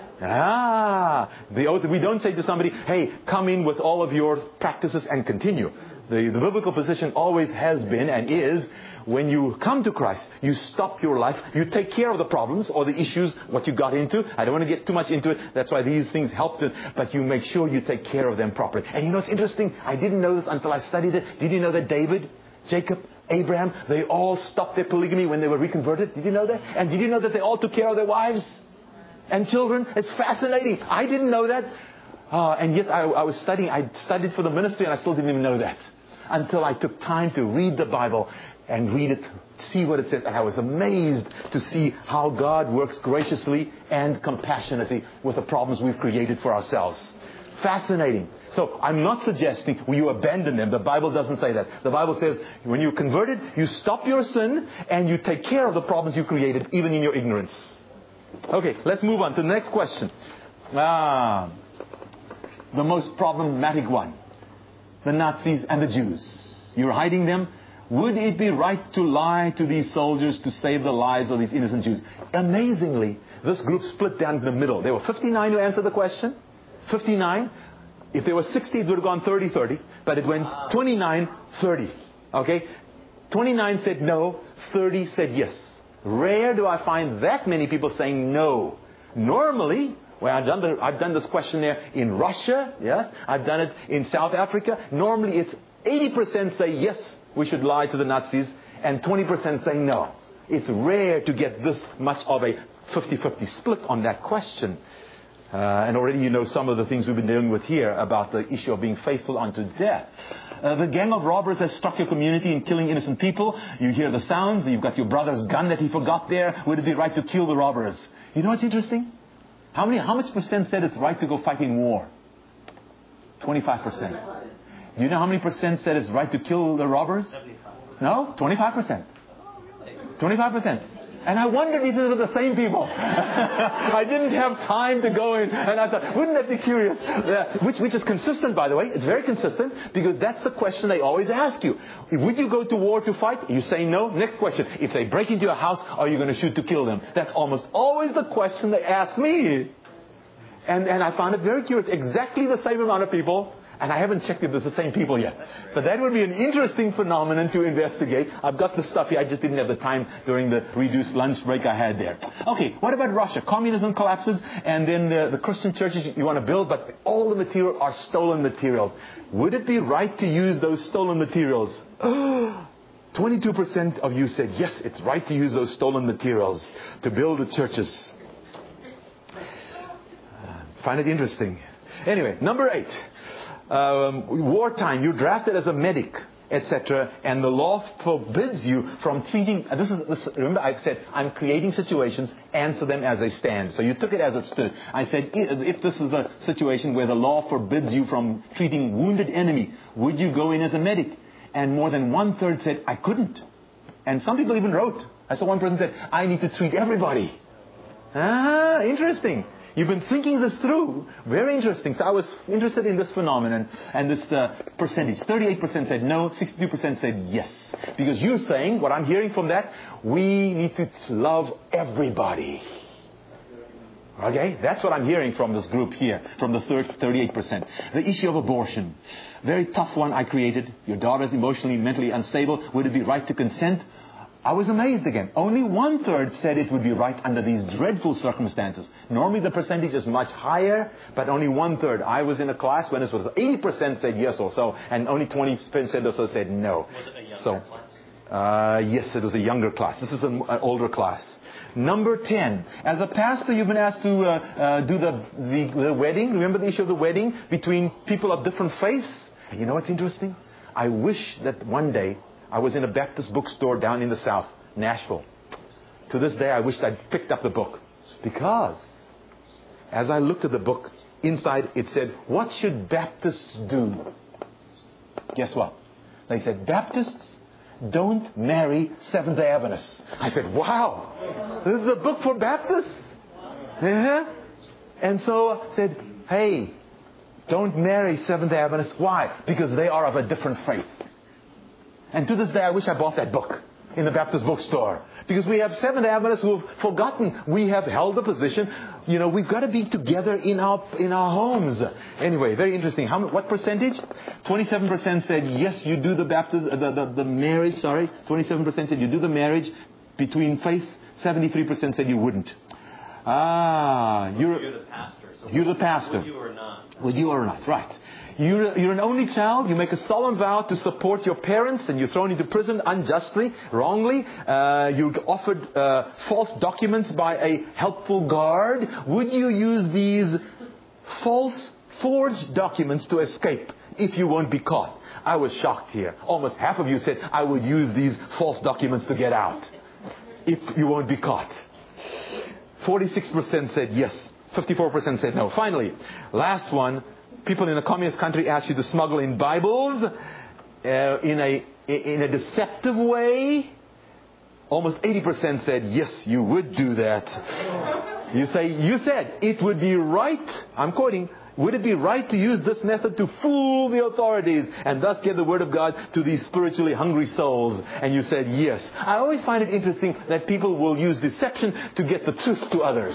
Ah, the oath. We don't say to somebody, hey, come in with all of your practices and continue. The, the biblical position always has been and is, when you come to Christ, you stop your life, you take care of the problems or the issues, what you got into. I don't want to get too much into it. That's why these things helped it. But you make sure you take care of them properly. And you know, it's interesting. I didn't know this until I studied it. Did you know that David, Jacob, Abraham, they all stopped their polygamy when they were reconverted? Did you know that? And did you know that they all took care of their wives and children? It's fascinating. I didn't know that. Uh, and yet I, I was studying. I studied for the ministry and I still didn't even know that. Until I took time to read the Bible and read it, see what it says. And I was amazed to see how God works graciously and compassionately with the problems we've created for ourselves. Fascinating. So I'm not suggesting you abandon them. The Bible doesn't say that. The Bible says when you're converted, you stop your sin and you take care of the problems you created, even in your ignorance. Okay, let's move on to the next question. Ah, the most problematic one. The Nazis and the Jews. You're hiding them. Would it be right to lie to these soldiers to save the lives of these innocent Jews? Amazingly, this group split down the middle. There were fifty-nine who answered the question. fifty-nine. If there were sixty, it would have gone thirty thirty. But it went twenty-nine thirty. Okay? twenty-nine said no. thirty said yes. Rare do I find that many people saying no. Normally, well, I've done, the, I've done this questionnaire in Russia, yes. I've done it in South Africa. Normally it's eighty percent say yes, we should lie to the Nazis, and twenty percent say no. It's rare to get this much of a fifty-fifty split on that question. Uh, and already you know some of the things we've been dealing with here about the issue of being faithful unto death. Uh, the gang of robbers has struck your community in killing innocent people. You hear the sounds. You've got your brother's gun that he forgot there. Would it be right to kill the robbers? You know what's interesting? How many? How much percent said it's right to go fight in war? twenty-five percent. Do you know how many percent said it's right to kill the robbers? No? twenty-five percent. twenty-five percent. And I wondered if it was the same people. I didn't have time to go in. And I thought, wouldn't that be curious? Uh, which, which is consistent, by the way. It's very consistent because that's the question they always ask you. Would you go to war to fight? You say no. Next question. If they break into your house, are you going to shoot to kill them? That's almost always the question they ask me. And, and I found it very curious. Exactly the same amount of people And I haven't checked if it's the same people yet. But that would be an interesting phenomenon to investigate. I've got the stuff here. I just didn't have the time during the reduced lunch break I had there. Okay, what about Russia? Communism collapses, and then the, the Christian churches you want to build, but all the material are stolen materials. Would it be right to use those stolen materials? twenty-two percent of you said, yes, it's right to use those stolen materials to build the churches. Uh, find it interesting. Anyway, number eight. Um, wartime, you're drafted as a medic, et cetera, and the law forbids you from treating. Uh, this is this, remember, I said I'm creating situations, answer them as they stand. So you took it as it stood. I said if this is the situation where the law forbids you from treating wounded enemy, would you go in as a medic? And more than one third said I couldn't. And some people even wrote. I saw one person said I need to treat everybody. Ah, interesting. You've been thinking this through. Very interesting. So I was interested in this phenomenon and this uh, percentage. thirty-eight percent said no, sixty-two percent said yes. Because you're saying, what I'm hearing from that, we need to love everybody. Okay? That's what I'm hearing from this group here, from the thirty-eight percent. The issue of abortion. Very tough one I created. Your daughter's emotionally, mentally unstable. Would it be right to consent? I was amazed again. Only one third said it would be right under these dreadful circumstances. Normally the percentage is much higher, but only one third. I was in a class when it was eighty percent said yes or so, and only twenty percent or so said no. Was it a younger so, class? Uh, yes, it was a younger class. This is an, an older class. Number ten. As a pastor, you've been asked to uh, uh, do the, the, the wedding. Remember the issue of the wedding between people of different faiths? And you know what's interesting? I wish that one day I was in a Baptist bookstore down in the South, Nashville. To this day, I wished I'd picked up the book. Because as I looked at the book, inside it said, what should Baptists do? Guess what? They said, Baptists don't marry Seventh-day Adventists. I said, wow, this is a book for Baptists? Yeah. And so I said, hey, don't marry Seventh-day Adventists. Why? Because they are of a different faith. And to this day, I wish I bought that book in the Baptist bookstore. Because we have Seventh-day Adventists who have forgotten. We have held the position, you know, we've got to be together in our in our homes. Anyway, very interesting. How what percentage? twenty-seven percent said, yes, you do the Baptist, the, the, the marriage, sorry. twenty-seven percent said you do the marriage between faiths. seventy-three percent said you wouldn't. Ah, you're, you're the pastor. So you're the pastor. Would you or not? Would you or not, right. You're, you're an only child. You make a solemn vow to support your parents, and you're thrown into prison unjustly, wrongly. Uh, you're offered uh, false documents by a helpful guard. Would you use these false, forged documents to escape if you won't be caught? I was shocked here. Almost half of you said, I would use these false documents to get out if you won't be caught. forty-six percent said yes. fifty-four percent said no. Finally, last one. People in a communist country ask you to smuggle in Bibles uh, in a in a deceptive way. Almost eighty percent said, yes, you would do that. You say, you said, it would be right, I'm quoting, would it be right to use this method to fool the authorities and thus get the Word of God to these spiritually hungry souls? And you said, yes. I always find it interesting that people will use deception to get the truth to others.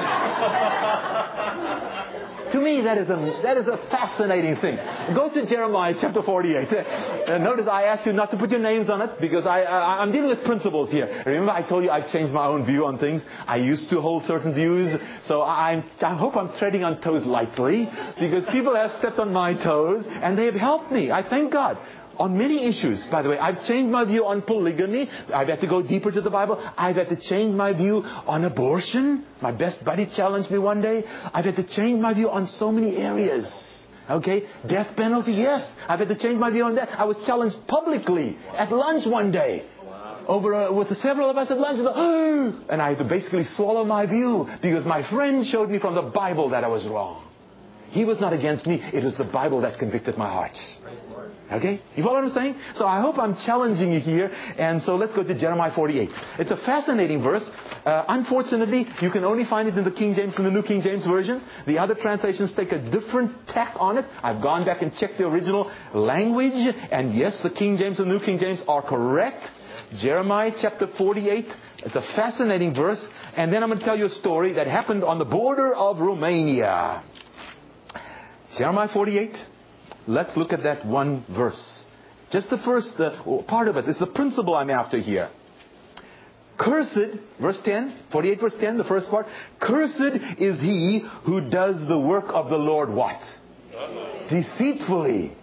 To me, that is a that is a fascinating thing. Go to Jeremiah chapter forty-eight. Uh, notice I asked you not to put your names on it because I, I, I'm dealing with principles here. Remember I told you I've changed my own view on things. I used to hold certain views. So I, I hope I'm treading on toes lightly because people have stepped on my toes and they have helped me. I thank God. On many issues, by the way, I've changed my view on polygamy. I've had to go deeper to the Bible. I've had to change my view on abortion. My best buddy challenged me one day. I've had to change my view on so many areas. Okay? Death penalty, yes. I've had to change my view on that. I was challenged publicly at lunch one day. Over uh, with several of us at lunch. Oh, and I had to basically swallow my view because my friend showed me from the Bible that I was wrong. He was not against me. It was the Bible that convicted my heart. Okay? You follow what I'm saying? So I hope I'm challenging you here. And so let's go to Jeremiah forty-eight. It's a fascinating verse. Uh, unfortunately, you can only find it in the King James, in the New King James Version. The other translations take a different tack on it. I've gone back and checked the original language. And yes, the King James and the New King James are correct. Jeremiah chapter forty-eight. It's a fascinating verse. And then I'm going to tell you a story that happened on the border of Romania. Jeremiah forty-eight. let's look at that one verse. Just the first uh, part of it. It's the principle I'm after here. Cursed, verse ten, forty-eight verse ten, the first part. Cursed is he who does the work of the Lord what? Deceitfully.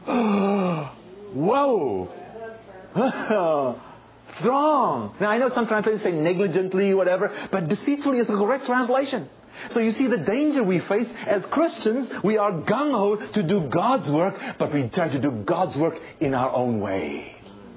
Whoa. Strong. Now I know some translators say negligently, whatever, but deceitfully is the correct translation. So you see the danger we face as Christians. We are gung-ho to do God's work, but we try to do God's work in our own way.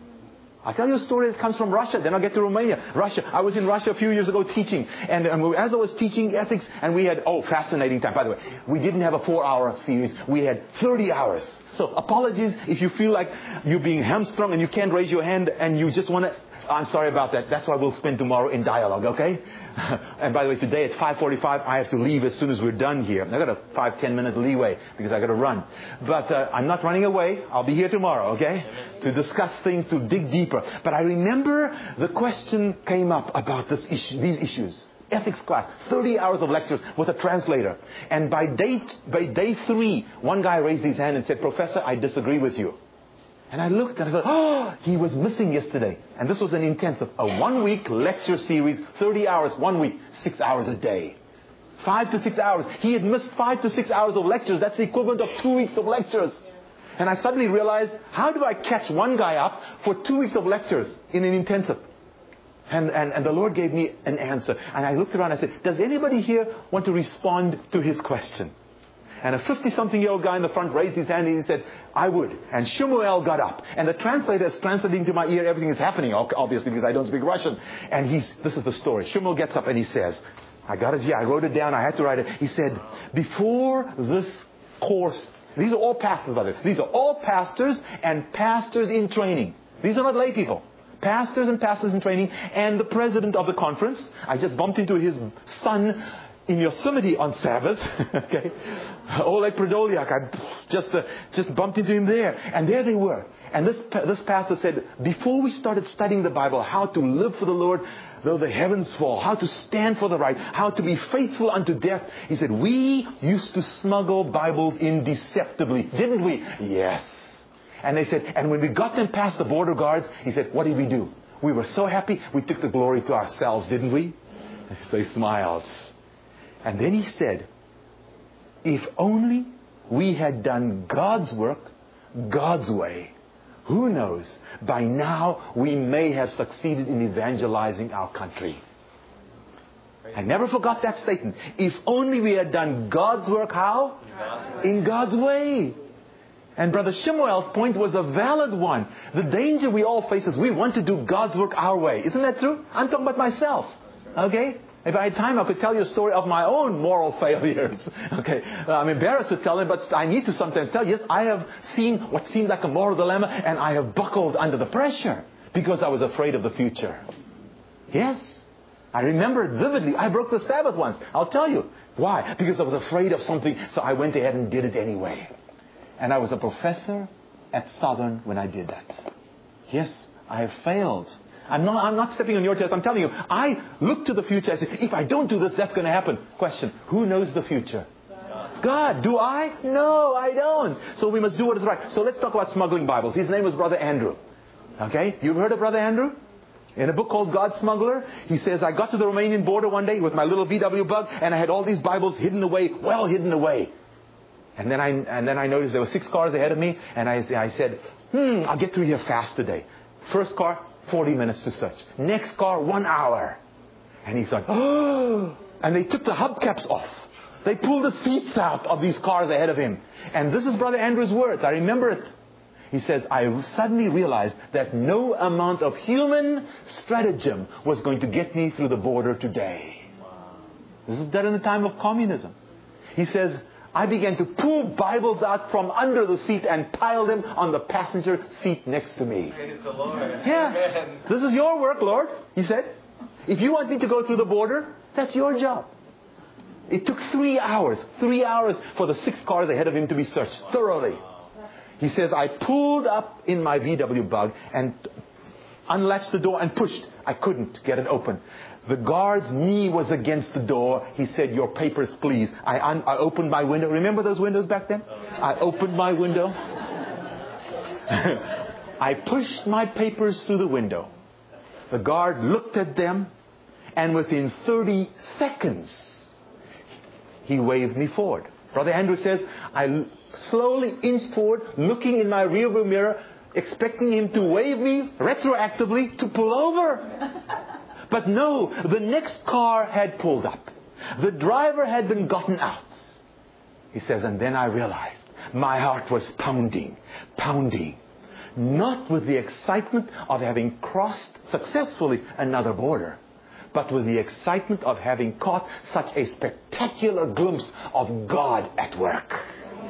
I'll tell you a story that comes from Russia. Then I'll get to Romania. Russia. I was in Russia a few years ago teaching. And um, as I was teaching ethics, and we had, oh, fascinating time. By the way, we didn't have a four-hour series. We had thirty hours. So apologies if you feel like you're being hamstrung and you can't raise your hand and you just want to... I'm sorry about that. That's why we'll spend tomorrow in dialogue, okay? And by the way, today at five forty-five, I have to leave as soon as we're done here. I've got a five, ten minute leeway because I've got to run. But uh, I'm not running away. I'll be here tomorrow, okay? To discuss things, to dig deeper. But I remember the question came up about this issue, these issues. Ethics class, thirty hours of lectures with a translator. And by day, by day three, one guy raised his hand and said, Professor, I disagree with you. And I looked and I thought, oh, he was missing yesterday. And this was an intensive, a one-week lecture series, thirty hours, one week, six hours a day. Five to six hours. He had missed five to six hours of lectures. That's the equivalent of two weeks of lectures. And I suddenly realized, how do I catch one guy up for two weeks of lectures in an intensive? And, and, and the Lord gave me an answer. And I looked around and I said, does anybody here want to respond to his question? And a fifty-something-year-old guy in the front raised his hand and he said, I would. And Shmuel got up. And the translator is translating to my ear. Everything is happening, obviously, because I don't speak Russian. And he's, this is the story. Shmuel gets up and he says, I got it here. I wrote it down. I had to write it. He said, before this course, these are all pastors, by the way. These are all pastors and pastors in training. These are not lay people. Pastors and pastors in training. And the president of the conference, I just bumped into his son in Yosemite on Sabbath, okay, Oleg Prodoliak, I just uh, just bumped into him there, and there they were. And this this pastor said, before we started studying the Bible, how to live for the Lord though the heavens fall, how to stand for the right, how to be faithful unto death, he said, we used to smuggle Bibles in deceptively, didn't we? Yes. And they said, and when we got them past the border guards, he said, what did we do? We were so happy, we took the glory to ourselves, didn't we? So he smiles. And then he said, if only we had done God's work God's way, who knows, by now we may have succeeded in evangelizing our country. I never forgot that statement. If only we had done God's work how? In God's way. And Brother Shmuel's point was a valid one. The danger we all face is we want to do God's work our way. Isn't that true? I'm talking about myself. Okay? If I had time, I could tell you a story of my own moral failures. Okay, I'm embarrassed to tell it, but I need to sometimes tell you. Yes, I have seen what seemed like a moral dilemma, and I have buckled under the pressure because I was afraid of the future. Yes, I remember it vividly. I broke the Sabbath once. I'll tell you why. Because I was afraid of something, so I went ahead and did it anyway. And I was a professor at Southern when I did that. Yes, I have failed. I'm not, I'm not stepping on your chest. I'm telling you, I look to the future. I say, if I don't do this, that's going to happen. Question, who knows the future? God. God. Do I? No, I don't. So we must do what is right. So let's talk about smuggling Bibles. His name was Brother Andrew. Okay? You've heard of Brother Andrew? In a book called God's Smuggler, he says, I got to the Romanian border one day with my little V W bug, and I had all these Bibles hidden away, well hidden away. And then I and then I noticed there were six cars ahead of me, and I, I said, hmm, I'll get through here fast today. First car, forty minutes to search. Next car, one hour. And he thought, oh, and they took the hubcaps off. They pulled the seats out of these cars ahead of him. And this is Brother Andrew's words. I remember it. He says, I suddenly realized that no amount of human stratagem was going to get me through the border today. This is done in the time of communism. He says, I began to pull Bibles out from under the seat and pile them on the passenger seat next to me. Praise the Lord. Yeah. Amen. This is your work, Lord, he said. If you want me to go through the border, that's your job. It took three hours, three hours for the six cars ahead of him to be searched thoroughly. He says, I pulled up in my V W bug and unlatched the door and pushed. I couldn't get it open. The guard's knee was against the door. He said, "Your papers, please." I, un- I opened my window. Remember those windows back then? I opened my window. I pushed my papers through the window. The guard looked at them, and within thirty seconds, he waved me forward. Brother Andrew says, I slowly inched forward, looking in my rearview mirror, expecting him to wave me retroactively to pull over. But no, the next car had pulled up. The driver had been gotten out. He says, and then I realized my heart was pounding, pounding. Not with the excitement of having crossed successfully another border, but with the excitement of having caught such a spectacular glimpse of God at work.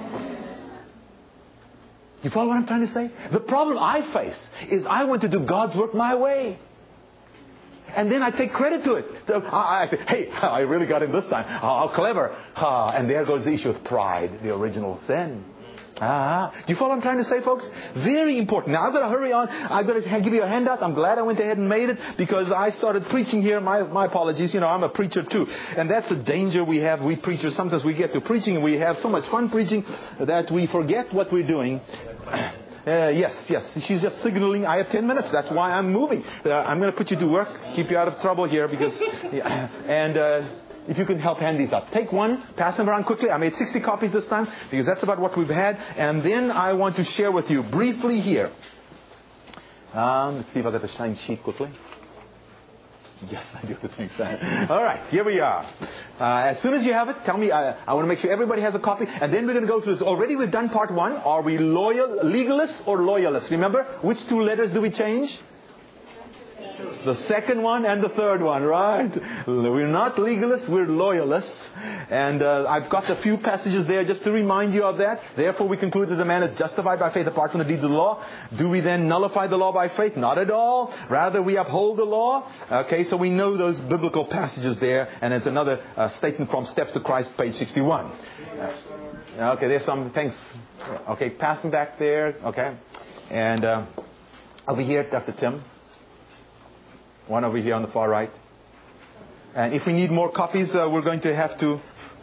You follow what I'm trying to say? The problem I face is I want to do God's work my way. And then I take credit to it. So I, I say, hey, I really got him this time. Oh, how clever. Ah, and there goes the issue of pride, the original sin. Ah, do you follow what I'm trying to say, folks? Very important. Now, I've got to hurry on. I've got to give you a handout. I'm glad I went ahead and made it because I started preaching here. My, my apologies. You know, I'm a preacher too. And that's the danger we have. We preachers, sometimes we get to preaching and we have so much fun preaching that we forget what we're doing. Uh, yes, yes. She's just signaling, I have ten minutes. That's why I'm moving. Uh, I'm going to put you to work, keep you out of trouble here because, yeah, and, uh, if you can help hand these up. Take one, pass them around quickly. I made sixty copies this time because that's about what we've had. And then I want to share with you briefly here. Um, let's see if I got the shine sheet quickly. Yes, I do. Thanks. All right, here we are. Uh, as soon as you have it, tell me. I, I want to make sure everybody has a copy. And then we're going to go through this. Already we've done part one. Are we loyal, legalists or loyalists? Remember, which two letters do we change? The second one and the third one, right? We're not legalists, we're loyalists. And uh, I've got a few passages there just to remind you of that. Therefore we conclude that the man is justified by faith apart from the deeds of the law. Do we then nullify the law by faith? Not at all. Rather we uphold the law. Okay, so we know those biblical passages there. And there's another uh, statement from Steps to Christ, page sixty-one. Uh, okay, there's some things. Okay, pass them back there. Okay. And uh, over here, Doctor Tim. One over here on the far right. And if we need more copies, uh, we're going to have to...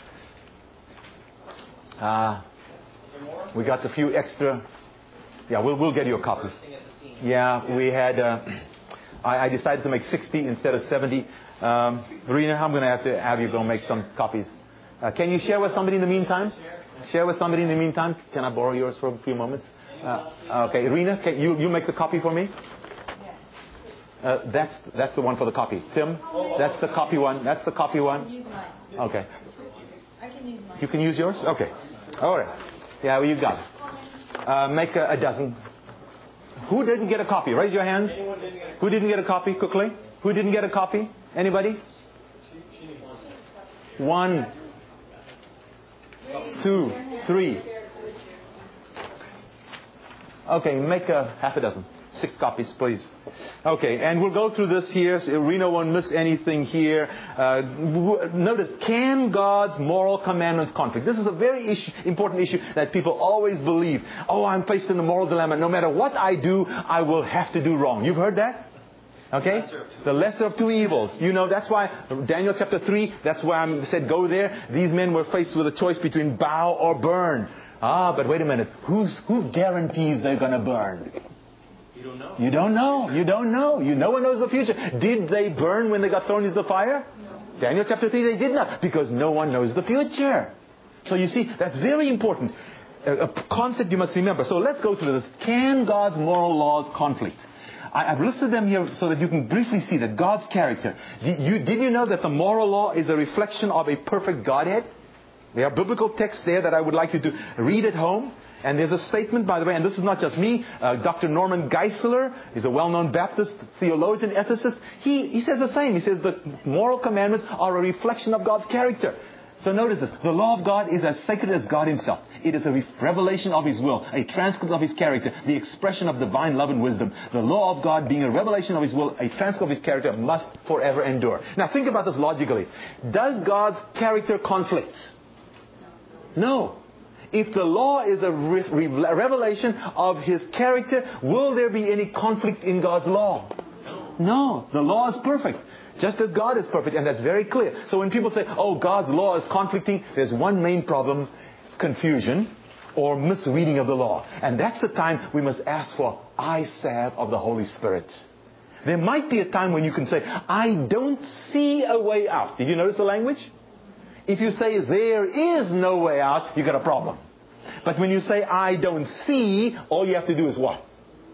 Uh, we got a few extra... Yeah, we'll we'll get you a copy. Yeah, we had... Uh, I, I decided to make sixty instead of seventy. Um, Rena, I'm going to have to have you go make some copies. Uh, can you share with somebody in the meantime? Share with somebody in the meantime. Can I borrow yours for a few moments? Uh, okay, Rena, can you, you make the copy for me? Uh, that's that's the one for the copy. Tim, that's the copy one. That's the copy one. Okay. I can use mine. You can use yours? Okay. All right. Yeah, well, you got it. Uh, make a, a dozen. Who didn't get a copy? Raise your hands. Who didn't get a copy? Quickly. Who didn't get a copy? Anybody? One. Two. Three. Okay, make a half a dozen. Six copies, please. Okay, and we'll go through this here. So Reno won't miss anything here. Uh, w- notice, can God's moral commandments conflict? This is a very issue, important issue that people always believe. Oh, I'm faced in a moral dilemma. No matter what I do, I will have to do wrong. You've heard that? Okay? The lesser of two evils. You know, that's why Daniel chapter three, that's why I said go there. These men were faced with a choice between bow or burn. Ah, but wait a minute. Who's, who guarantees they're going to burn? You don't know. You don't know. You don't know. You no one knows the future. Did they burn when they got thrown into the fire? No. Daniel chapter three, they did not. Because no one knows the future. So you see, that's very important. A, a concept you must remember. So let's go through this. Can God's moral laws conflict? I, I've listed them here so that you can briefly see that God's character. Did you, did you know that the moral law is a reflection of a perfect Godhead? There are biblical texts there that I would like you to read at home. And there's a statement, by the way, and this is not just me. Uh, Doctor Norman Geisler is a well-known Baptist theologian, ethicist. He, he says the same. He says the moral commandments are a reflection of God's character. So notice this. The law of God is as sacred as God Himself. It is a re- revelation of His will, a transcript of His character, the expression of divine love and wisdom. The law of God being a revelation of His will, a transcript of His character, must forever endure. Now think about this logically. Does God's character conflict? No. If the law is a re- re- revelation of His character, will there be any conflict in God's law? No, the law is perfect. Just as God is perfect, and that's very clear. So when people say, oh, God's law is conflicting, there's one main problem, confusion or misreading of the law. And that's the time we must ask for eye salve of the Holy Spirit. There might be a time when you can say, I don't see a way out. Did you notice the language? If you say there is no way out, you've got a problem. But when you say I don't see, all you have to do is what?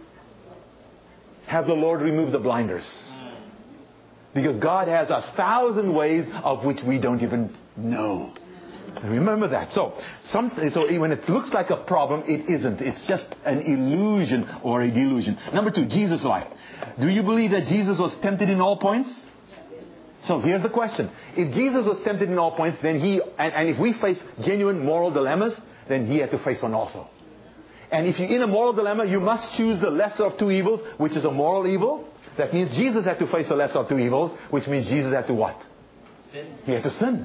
Have the Lord remove the blinders. Because God has a thousand ways of which we don't even know. Remember that. So, some, so when it looks like a problem, it isn't. It's just an illusion or a delusion. Number two, Jesus' life. Do you believe that Jesus was tempted in all points? So here's the question. If Jesus was tempted in all points, then he, and, and if we face genuine moral dilemmas, then he had to face one also. And if you're in a moral dilemma, you must choose the lesser of two evils, which is a moral evil. That means Jesus had to face the lesser of two evils, which means Jesus had to what? Sin. He had to sin.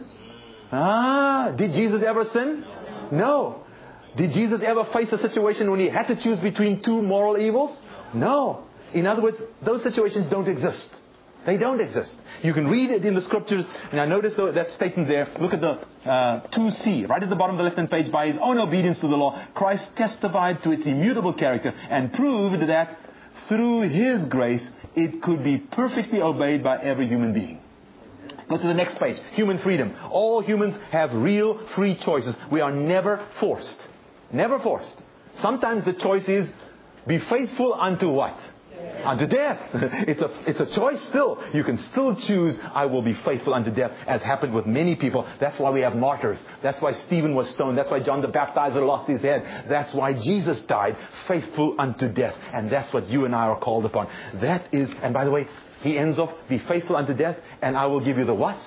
Ah, did Jesus ever sin? No. No. Did Jesus ever face a situation when he had to choose between two moral evils? No. In other words, those situations don't exist. They don't exist. You can read it in the scriptures. And I notice that statement there. Look at the uh, two C, right at the bottom of the left-hand page. By his own obedience to the law, Christ testified to its immutable character and proved that through his grace, it could be perfectly obeyed by every human being. Go to the next page. Human freedom. All humans have real free choices. We are never forced. Never forced. Sometimes the choice is be faithful unto what? Unto death. It's a, it's a choice still. You can still choose, I will be faithful unto death, as happened with many people. That's why we have martyrs. That's why Stephen was stoned. That's why John the Baptizer lost his head. That's why Jesus died, faithful unto death. And that's what you and I are called upon. That is, and by the way, he ends off, be faithful unto death, and I will give you the what?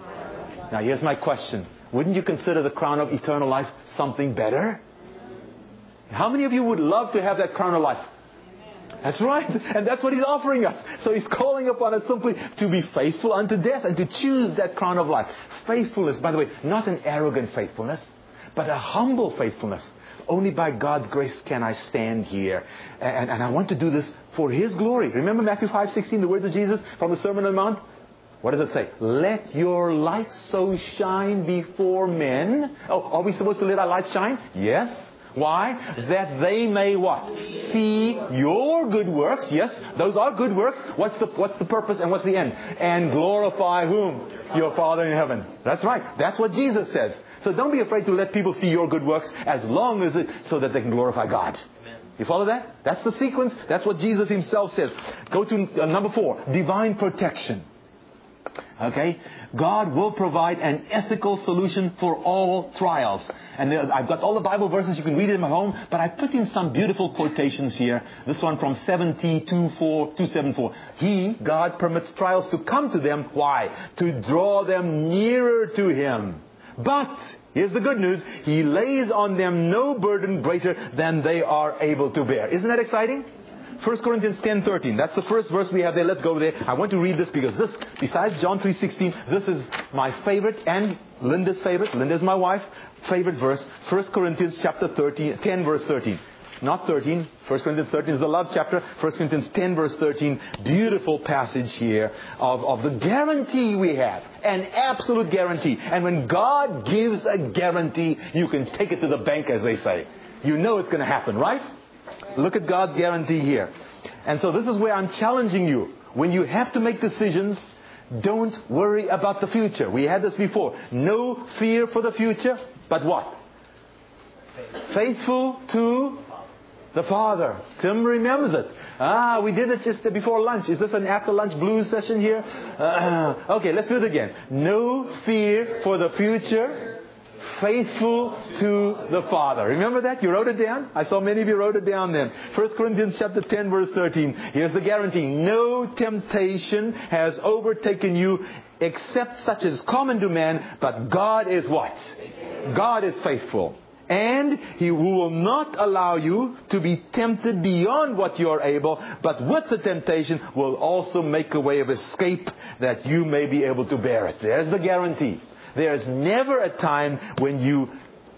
Now here's my question. Wouldn't you consider the crown of eternal life something better? How many of you would love to have that crown of life? That's right. And that's what he's offering us. So he's calling upon us simply to be faithful unto death and to choose that crown of life. Faithfulness, by the way, not an arrogant faithfulness, but a humble faithfulness. Only by God's grace can I stand here. And, and I want to do this for his glory. Remember Matthew five sixteen, the words of Jesus from the Sermon on the Mount? What does it say? Let your light so shine before men. Oh, are we supposed to let our light shine? Yes. Why? That they may what? See your good works. Yes, those are good works. What's the what's the purpose and what's the end? And glorify whom? Your Father in heaven. That's right. That's what Jesus says. So don't be afraid to let people see your good works as long as it so that they can glorify God. You follow that? That's the sequence. That's what Jesus himself says. Go to uh, number four. Divine protection. Okay? God will provide an ethical solution for all trials. And I've got all the Bible verses. You can read it in my home. But I put in some beautiful quotations here. This one from Second Timothy two four, two seven four. He, God, permits trials to come to them. Why? To draw them nearer to Him. But, here's the good news. He lays on them no burden greater than they are able to bear. Isn't that exciting? First Corinthians ten thirteen. That's the first verse we have there. Let's go there. I want to read this because this, besides John three sixteen, this is my favorite and Linda's favorite. Linda's my wife. Favorite verse. First Corinthians chapter thirteen, ten verse thirteen. Not thirteen. First Corinthians thirteen is the love chapter. First Corinthians ten verse thirteen. Beautiful passage here of, of the guarantee we have. An absolute guarantee. And when God gives a guarantee, you can take it to the bank, as they say. You know it's going to happen, right? Look at God's guarantee here. And so this is where I'm challenging you. When you have to make decisions, don't worry about the future. We had this before. No fear for the future, but what? Faithful to the Father. Tim remembers it. Ah, we did it just before lunch. Is this an after lunch blues session here? Uh, okay, let's do it again. No fear for the future. Faithful to the Father. Remember that? You wrote it down? I saw many of you wrote it down then. First Corinthians chapter ten verse thirteen. Here's the guarantee. No temptation has overtaken you except such as common to man, but God is what? God is faithful. And He will not allow you to be tempted beyond what you are able, but with the temptation will also make a way of escape that you may be able to bear it. There's the guarantee. There's never a time when you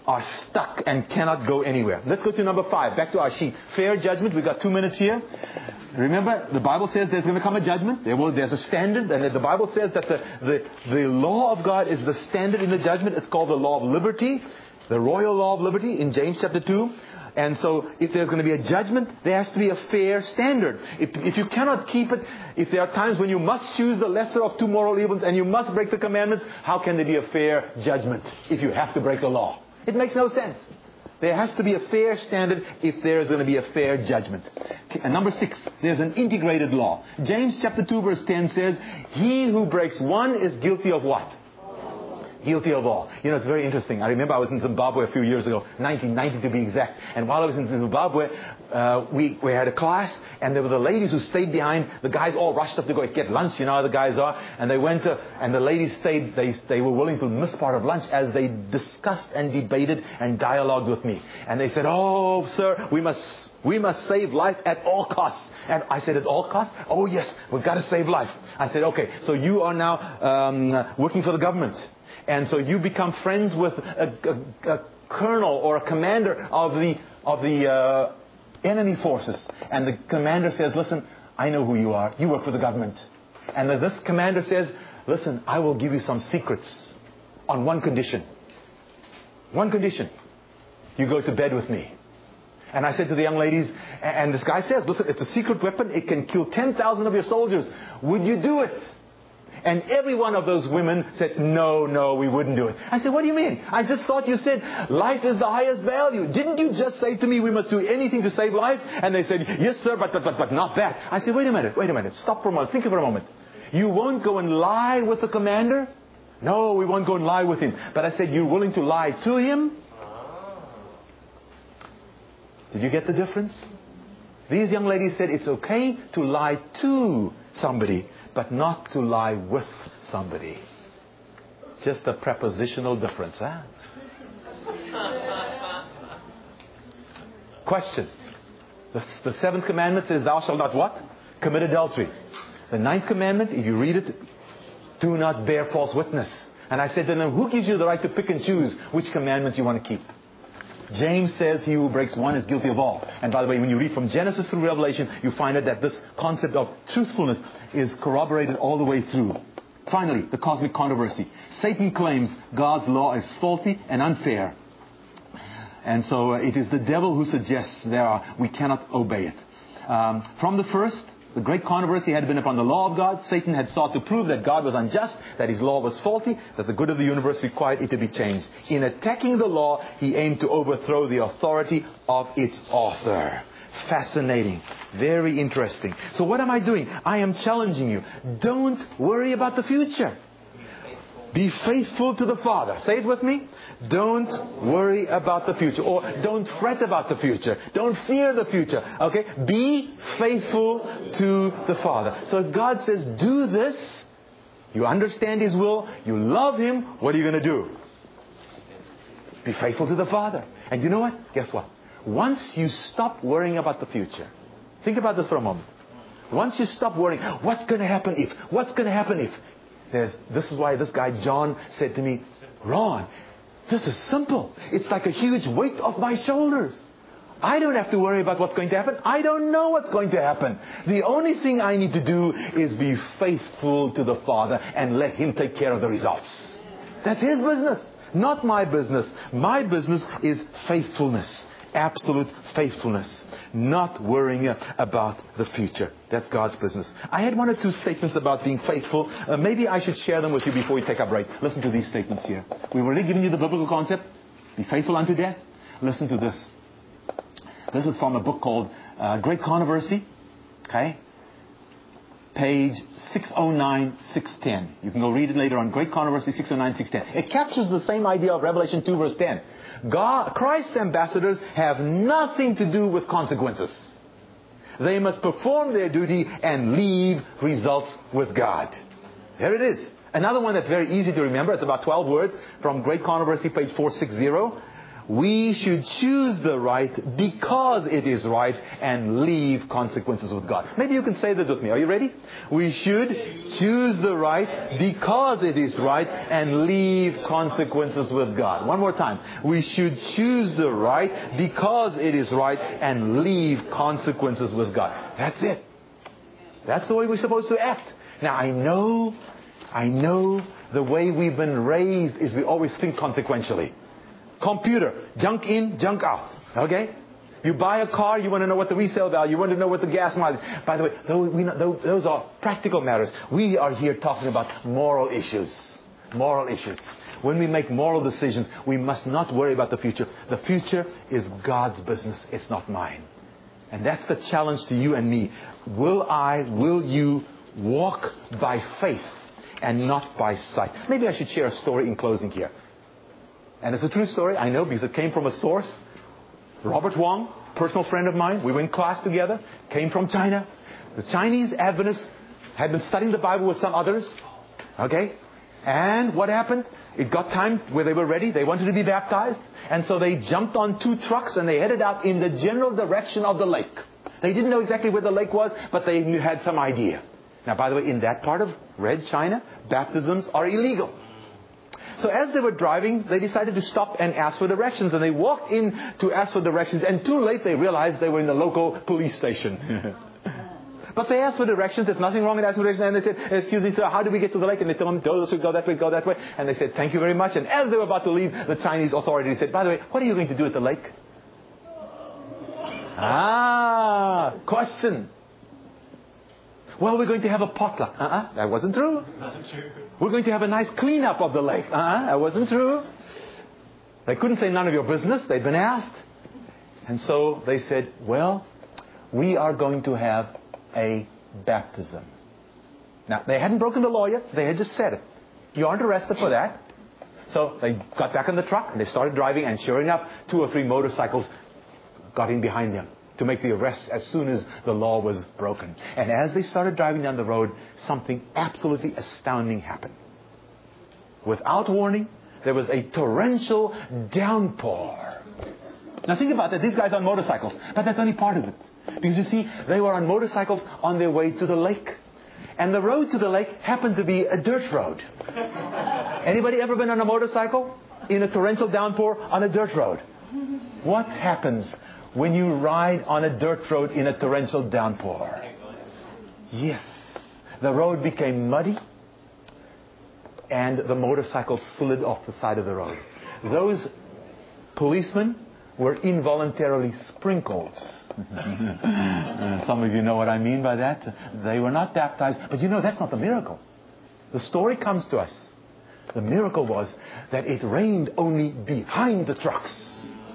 are stuck and cannot go anywhere. Let's go to number five. Back to our sheet. Fair judgment. We've got two minutes here. Remember, the Bible says there's going to come a judgment. There will, there's a standard. And the Bible says that the, the, the law of God is the standard in the judgment. It's called the law of liberty. The royal law of liberty in James chapter two. And so if there's going to be a judgment, there has to be a fair standard. If, if you cannot keep it, if there are times when you must choose the lesser of two moral evils and you must break the commandments, how can there be a fair judgment if you have to break the law? It makes no sense. There has to be a fair standard if there is going to be a fair judgment. And number six, there's an integrated law. James chapter two verse ten says, he who breaks one is guilty of what? Guilty of all. You know, it's very interesting. I remember I was in Zimbabwe a few years ago, nineteen ninety to be exact. And while I was in Zimbabwe, uh, we, we had a class, and there were the ladies who stayed behind. The guys all rushed up to go get lunch, you know how the guys are. And they went to, and the ladies stayed, they, they were willing to miss part of lunch as they discussed and debated and dialogued with me. And they said, oh, sir, we must, we must save life at all costs. And I said, at all costs? Oh, yes, we've got to save life. I said, okay, so you are now um, working for the government. And so you become friends with a, a, a colonel or a commander of the of the uh, enemy forces. And the commander says, listen, I know who you are. You work for the government. And this commander says, listen, I will give you some secrets on one condition. One condition. You go to bed with me. And I said to the young ladies, and this guy says, listen, it's a secret weapon. It can kill ten thousand of your soldiers. Would you do it? And every one of those women said, no, no, we wouldn't do it. I said, what do you mean? I just thought you said life is the highest value. Didn't you just say to me we must do anything to save life? And they said, yes, sir, but, but, but, but not that. I said, wait a minute, wait a minute. Stop for a moment. Think for a moment. You won't go and lie with the commander? No, we won't go and lie with him. But I said, you're willing to lie to him? Did you get the difference? These young ladies said it's okay to lie to somebody, but not to lie with somebody. Just a prepositional difference, huh? Question. The, the seventh commandment says, thou shalt not what? Commit adultery. The ninth commandment, if you read it, do not bear false witness. And I said to them, who gives you the right to pick and choose which commandments you want to keep? James says he who breaks one is guilty of all. And by the way, when you read from Genesis through Revelation, you find out that this concept of truthfulness is corroborated all the way through. Finally, the cosmic controversy. Satan claims God's law is faulty and unfair. And so uh, it is the devil who suggests there are, we cannot obey it. Um, from the first, the great controversy had been upon the law of God. Satan had sought to prove that God was unjust, that his law was faulty, that the good of the universe required it to be changed. In attacking the law, he aimed to overthrow the authority of its author. Fascinating. Very interesting. So what am I doing? I am challenging you. Don't worry about the future. Be faithful to the Father. Say it with me. Don't worry about the future. Or don't fret about the future. Don't fear the future. Okay? Be faithful to the Father. So if God says, do this, you understand His will, you love Him, what are you going to do? Be faithful to the Father. And you know what? Guess what? Once you stop worrying about the future, think about this for a moment. Once you stop worrying, what's going to happen if? What's going to happen if? There's, this is why this guy John said to me, Ron, this is simple. It's like a huge weight off my shoulders. I don't have to worry about what's going to happen. I don't know what's going to happen. The only thing I need to do is be faithful to the Father and let Him take care of the results. That's His business, not my business. My business is faithfulness. Absolute faithfulness. Not worrying about the future. That's God's business. I had one or two statements about being faithful. Uh, maybe I should share them with you before we take a break. Listen to these statements here. We've already given you the biblical concept. Be faithful unto death. Listen to this. This is from a book called uh, Great Controversy. Okay? Page six oh nine, six ten. You can go read it later on. Great Controversy six oh nine, six ten. It captures the same idea of Revelation two verse ten. God, Christ's ambassadors have nothing to do with consequences. They must perform their duty and leave results with God. There it is. Another one that's very easy to remember. It's about twelve words from Great Controversy, page four sixty. We should choose the right because it is right and leave consequences with God. Maybe you can say this with me. Are you ready? We should choose the right because it is right and leave consequences with God. One more time. We should choose the right because it is right and leave consequences with God. That's it. That's the way we're supposed to act. Now I know, I know the way we've been raised is we always think consequentially. Computer, junk in, junk out. Okay? You buy a car, you want to know what the resale value, you want to know what the gas mileage. By the way, those, we know, those are practical matters. We are here talking about moral issues. Moral issues. When we make moral decisions, we must not worry about the future. The future is God's business. It's not mine. And that's the challenge to you and me. Will I, will you walk by faith and not by sight? Maybe I should share a story in closing here. And it's a true story, I know, because it came from a source. Robert Wong, personal friend of mine. We were in class together. Came from China. The Chinese Adventists had been studying the Bible with some others. Okay? And what happened? It got time where they were ready. They wanted to be baptized. And so they jumped on two trucks and they headed out in the general direction of the lake. They didn't know exactly where the lake was, but they knew, had some idea. Now, by the way, in that part of Red China, baptisms are illegal. So as they were driving, they decided to stop and ask for directions. And they walked in to ask for directions. And too late, they realized they were in the local police station. But they asked for directions. There's nothing wrong with asking for directions. And they said, excuse me, sir, how do we get to the lake? And they told them, go this way, go that way, go that way. And they said, thank you very much. And as they were about to leave, the Chinese authorities said, by the way, what are you going to do at the lake? Ah, question. Well, we're going to have a potluck. Uh-uh, that wasn't true. Not true. We're going to have a nice cleanup of the lake. Uh-uh, that wasn't true. They couldn't say none of your business. They'd been asked. And so they said, well, we are going to have a baptism. Now, they hadn't broken the law yet. They had just said it. You aren't arrested for that. So they got back in the truck and they started driving. And sure enough, two or three motorcycles got in behind them to make the arrest as soon as the law was broken. And as they started driving down the road, something absolutely astounding happened. Without warning, there was a torrential downpour. Now think about that. These guys are on motorcycles. But that's only part of it. Because you see, they were on motorcycles on their way to the lake. And the road to the lake happened to be a dirt road. Anybody ever been on a motorcycle in a torrential downpour on a dirt road? What happens when you ride on a dirt road in a torrential downpour? Yes. The road became muddy and the motorcycle slid off the side of the road. Those policemen were involuntarily sprinkled. uh, some of you know what I mean by that. They were not baptized. But you know, that's not the miracle. The story comes to us. The miracle was that it rained only behind the trucks.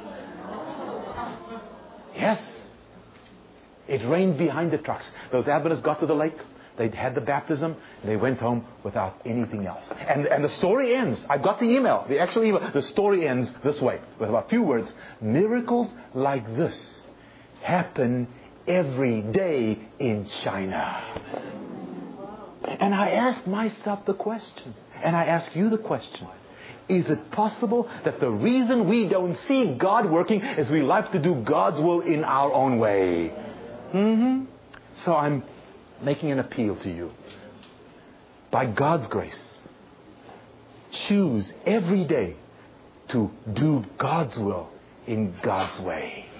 Yes. It rained behind the trucks. Those Adventists got to the lake. They'd had the baptism. They went home without anything else. And, and the story ends. I've got the email. The actual email. The story ends this way. With about a few words. Miracles like this happen every day in China. And I asked myself the question. And I ask you the question. Is it possible that the reason we don't see God working is we like to do God's will in our own way? Mm-hmm. So I'm making an appeal to you. By God's grace, choose every day to do God's will in God's way.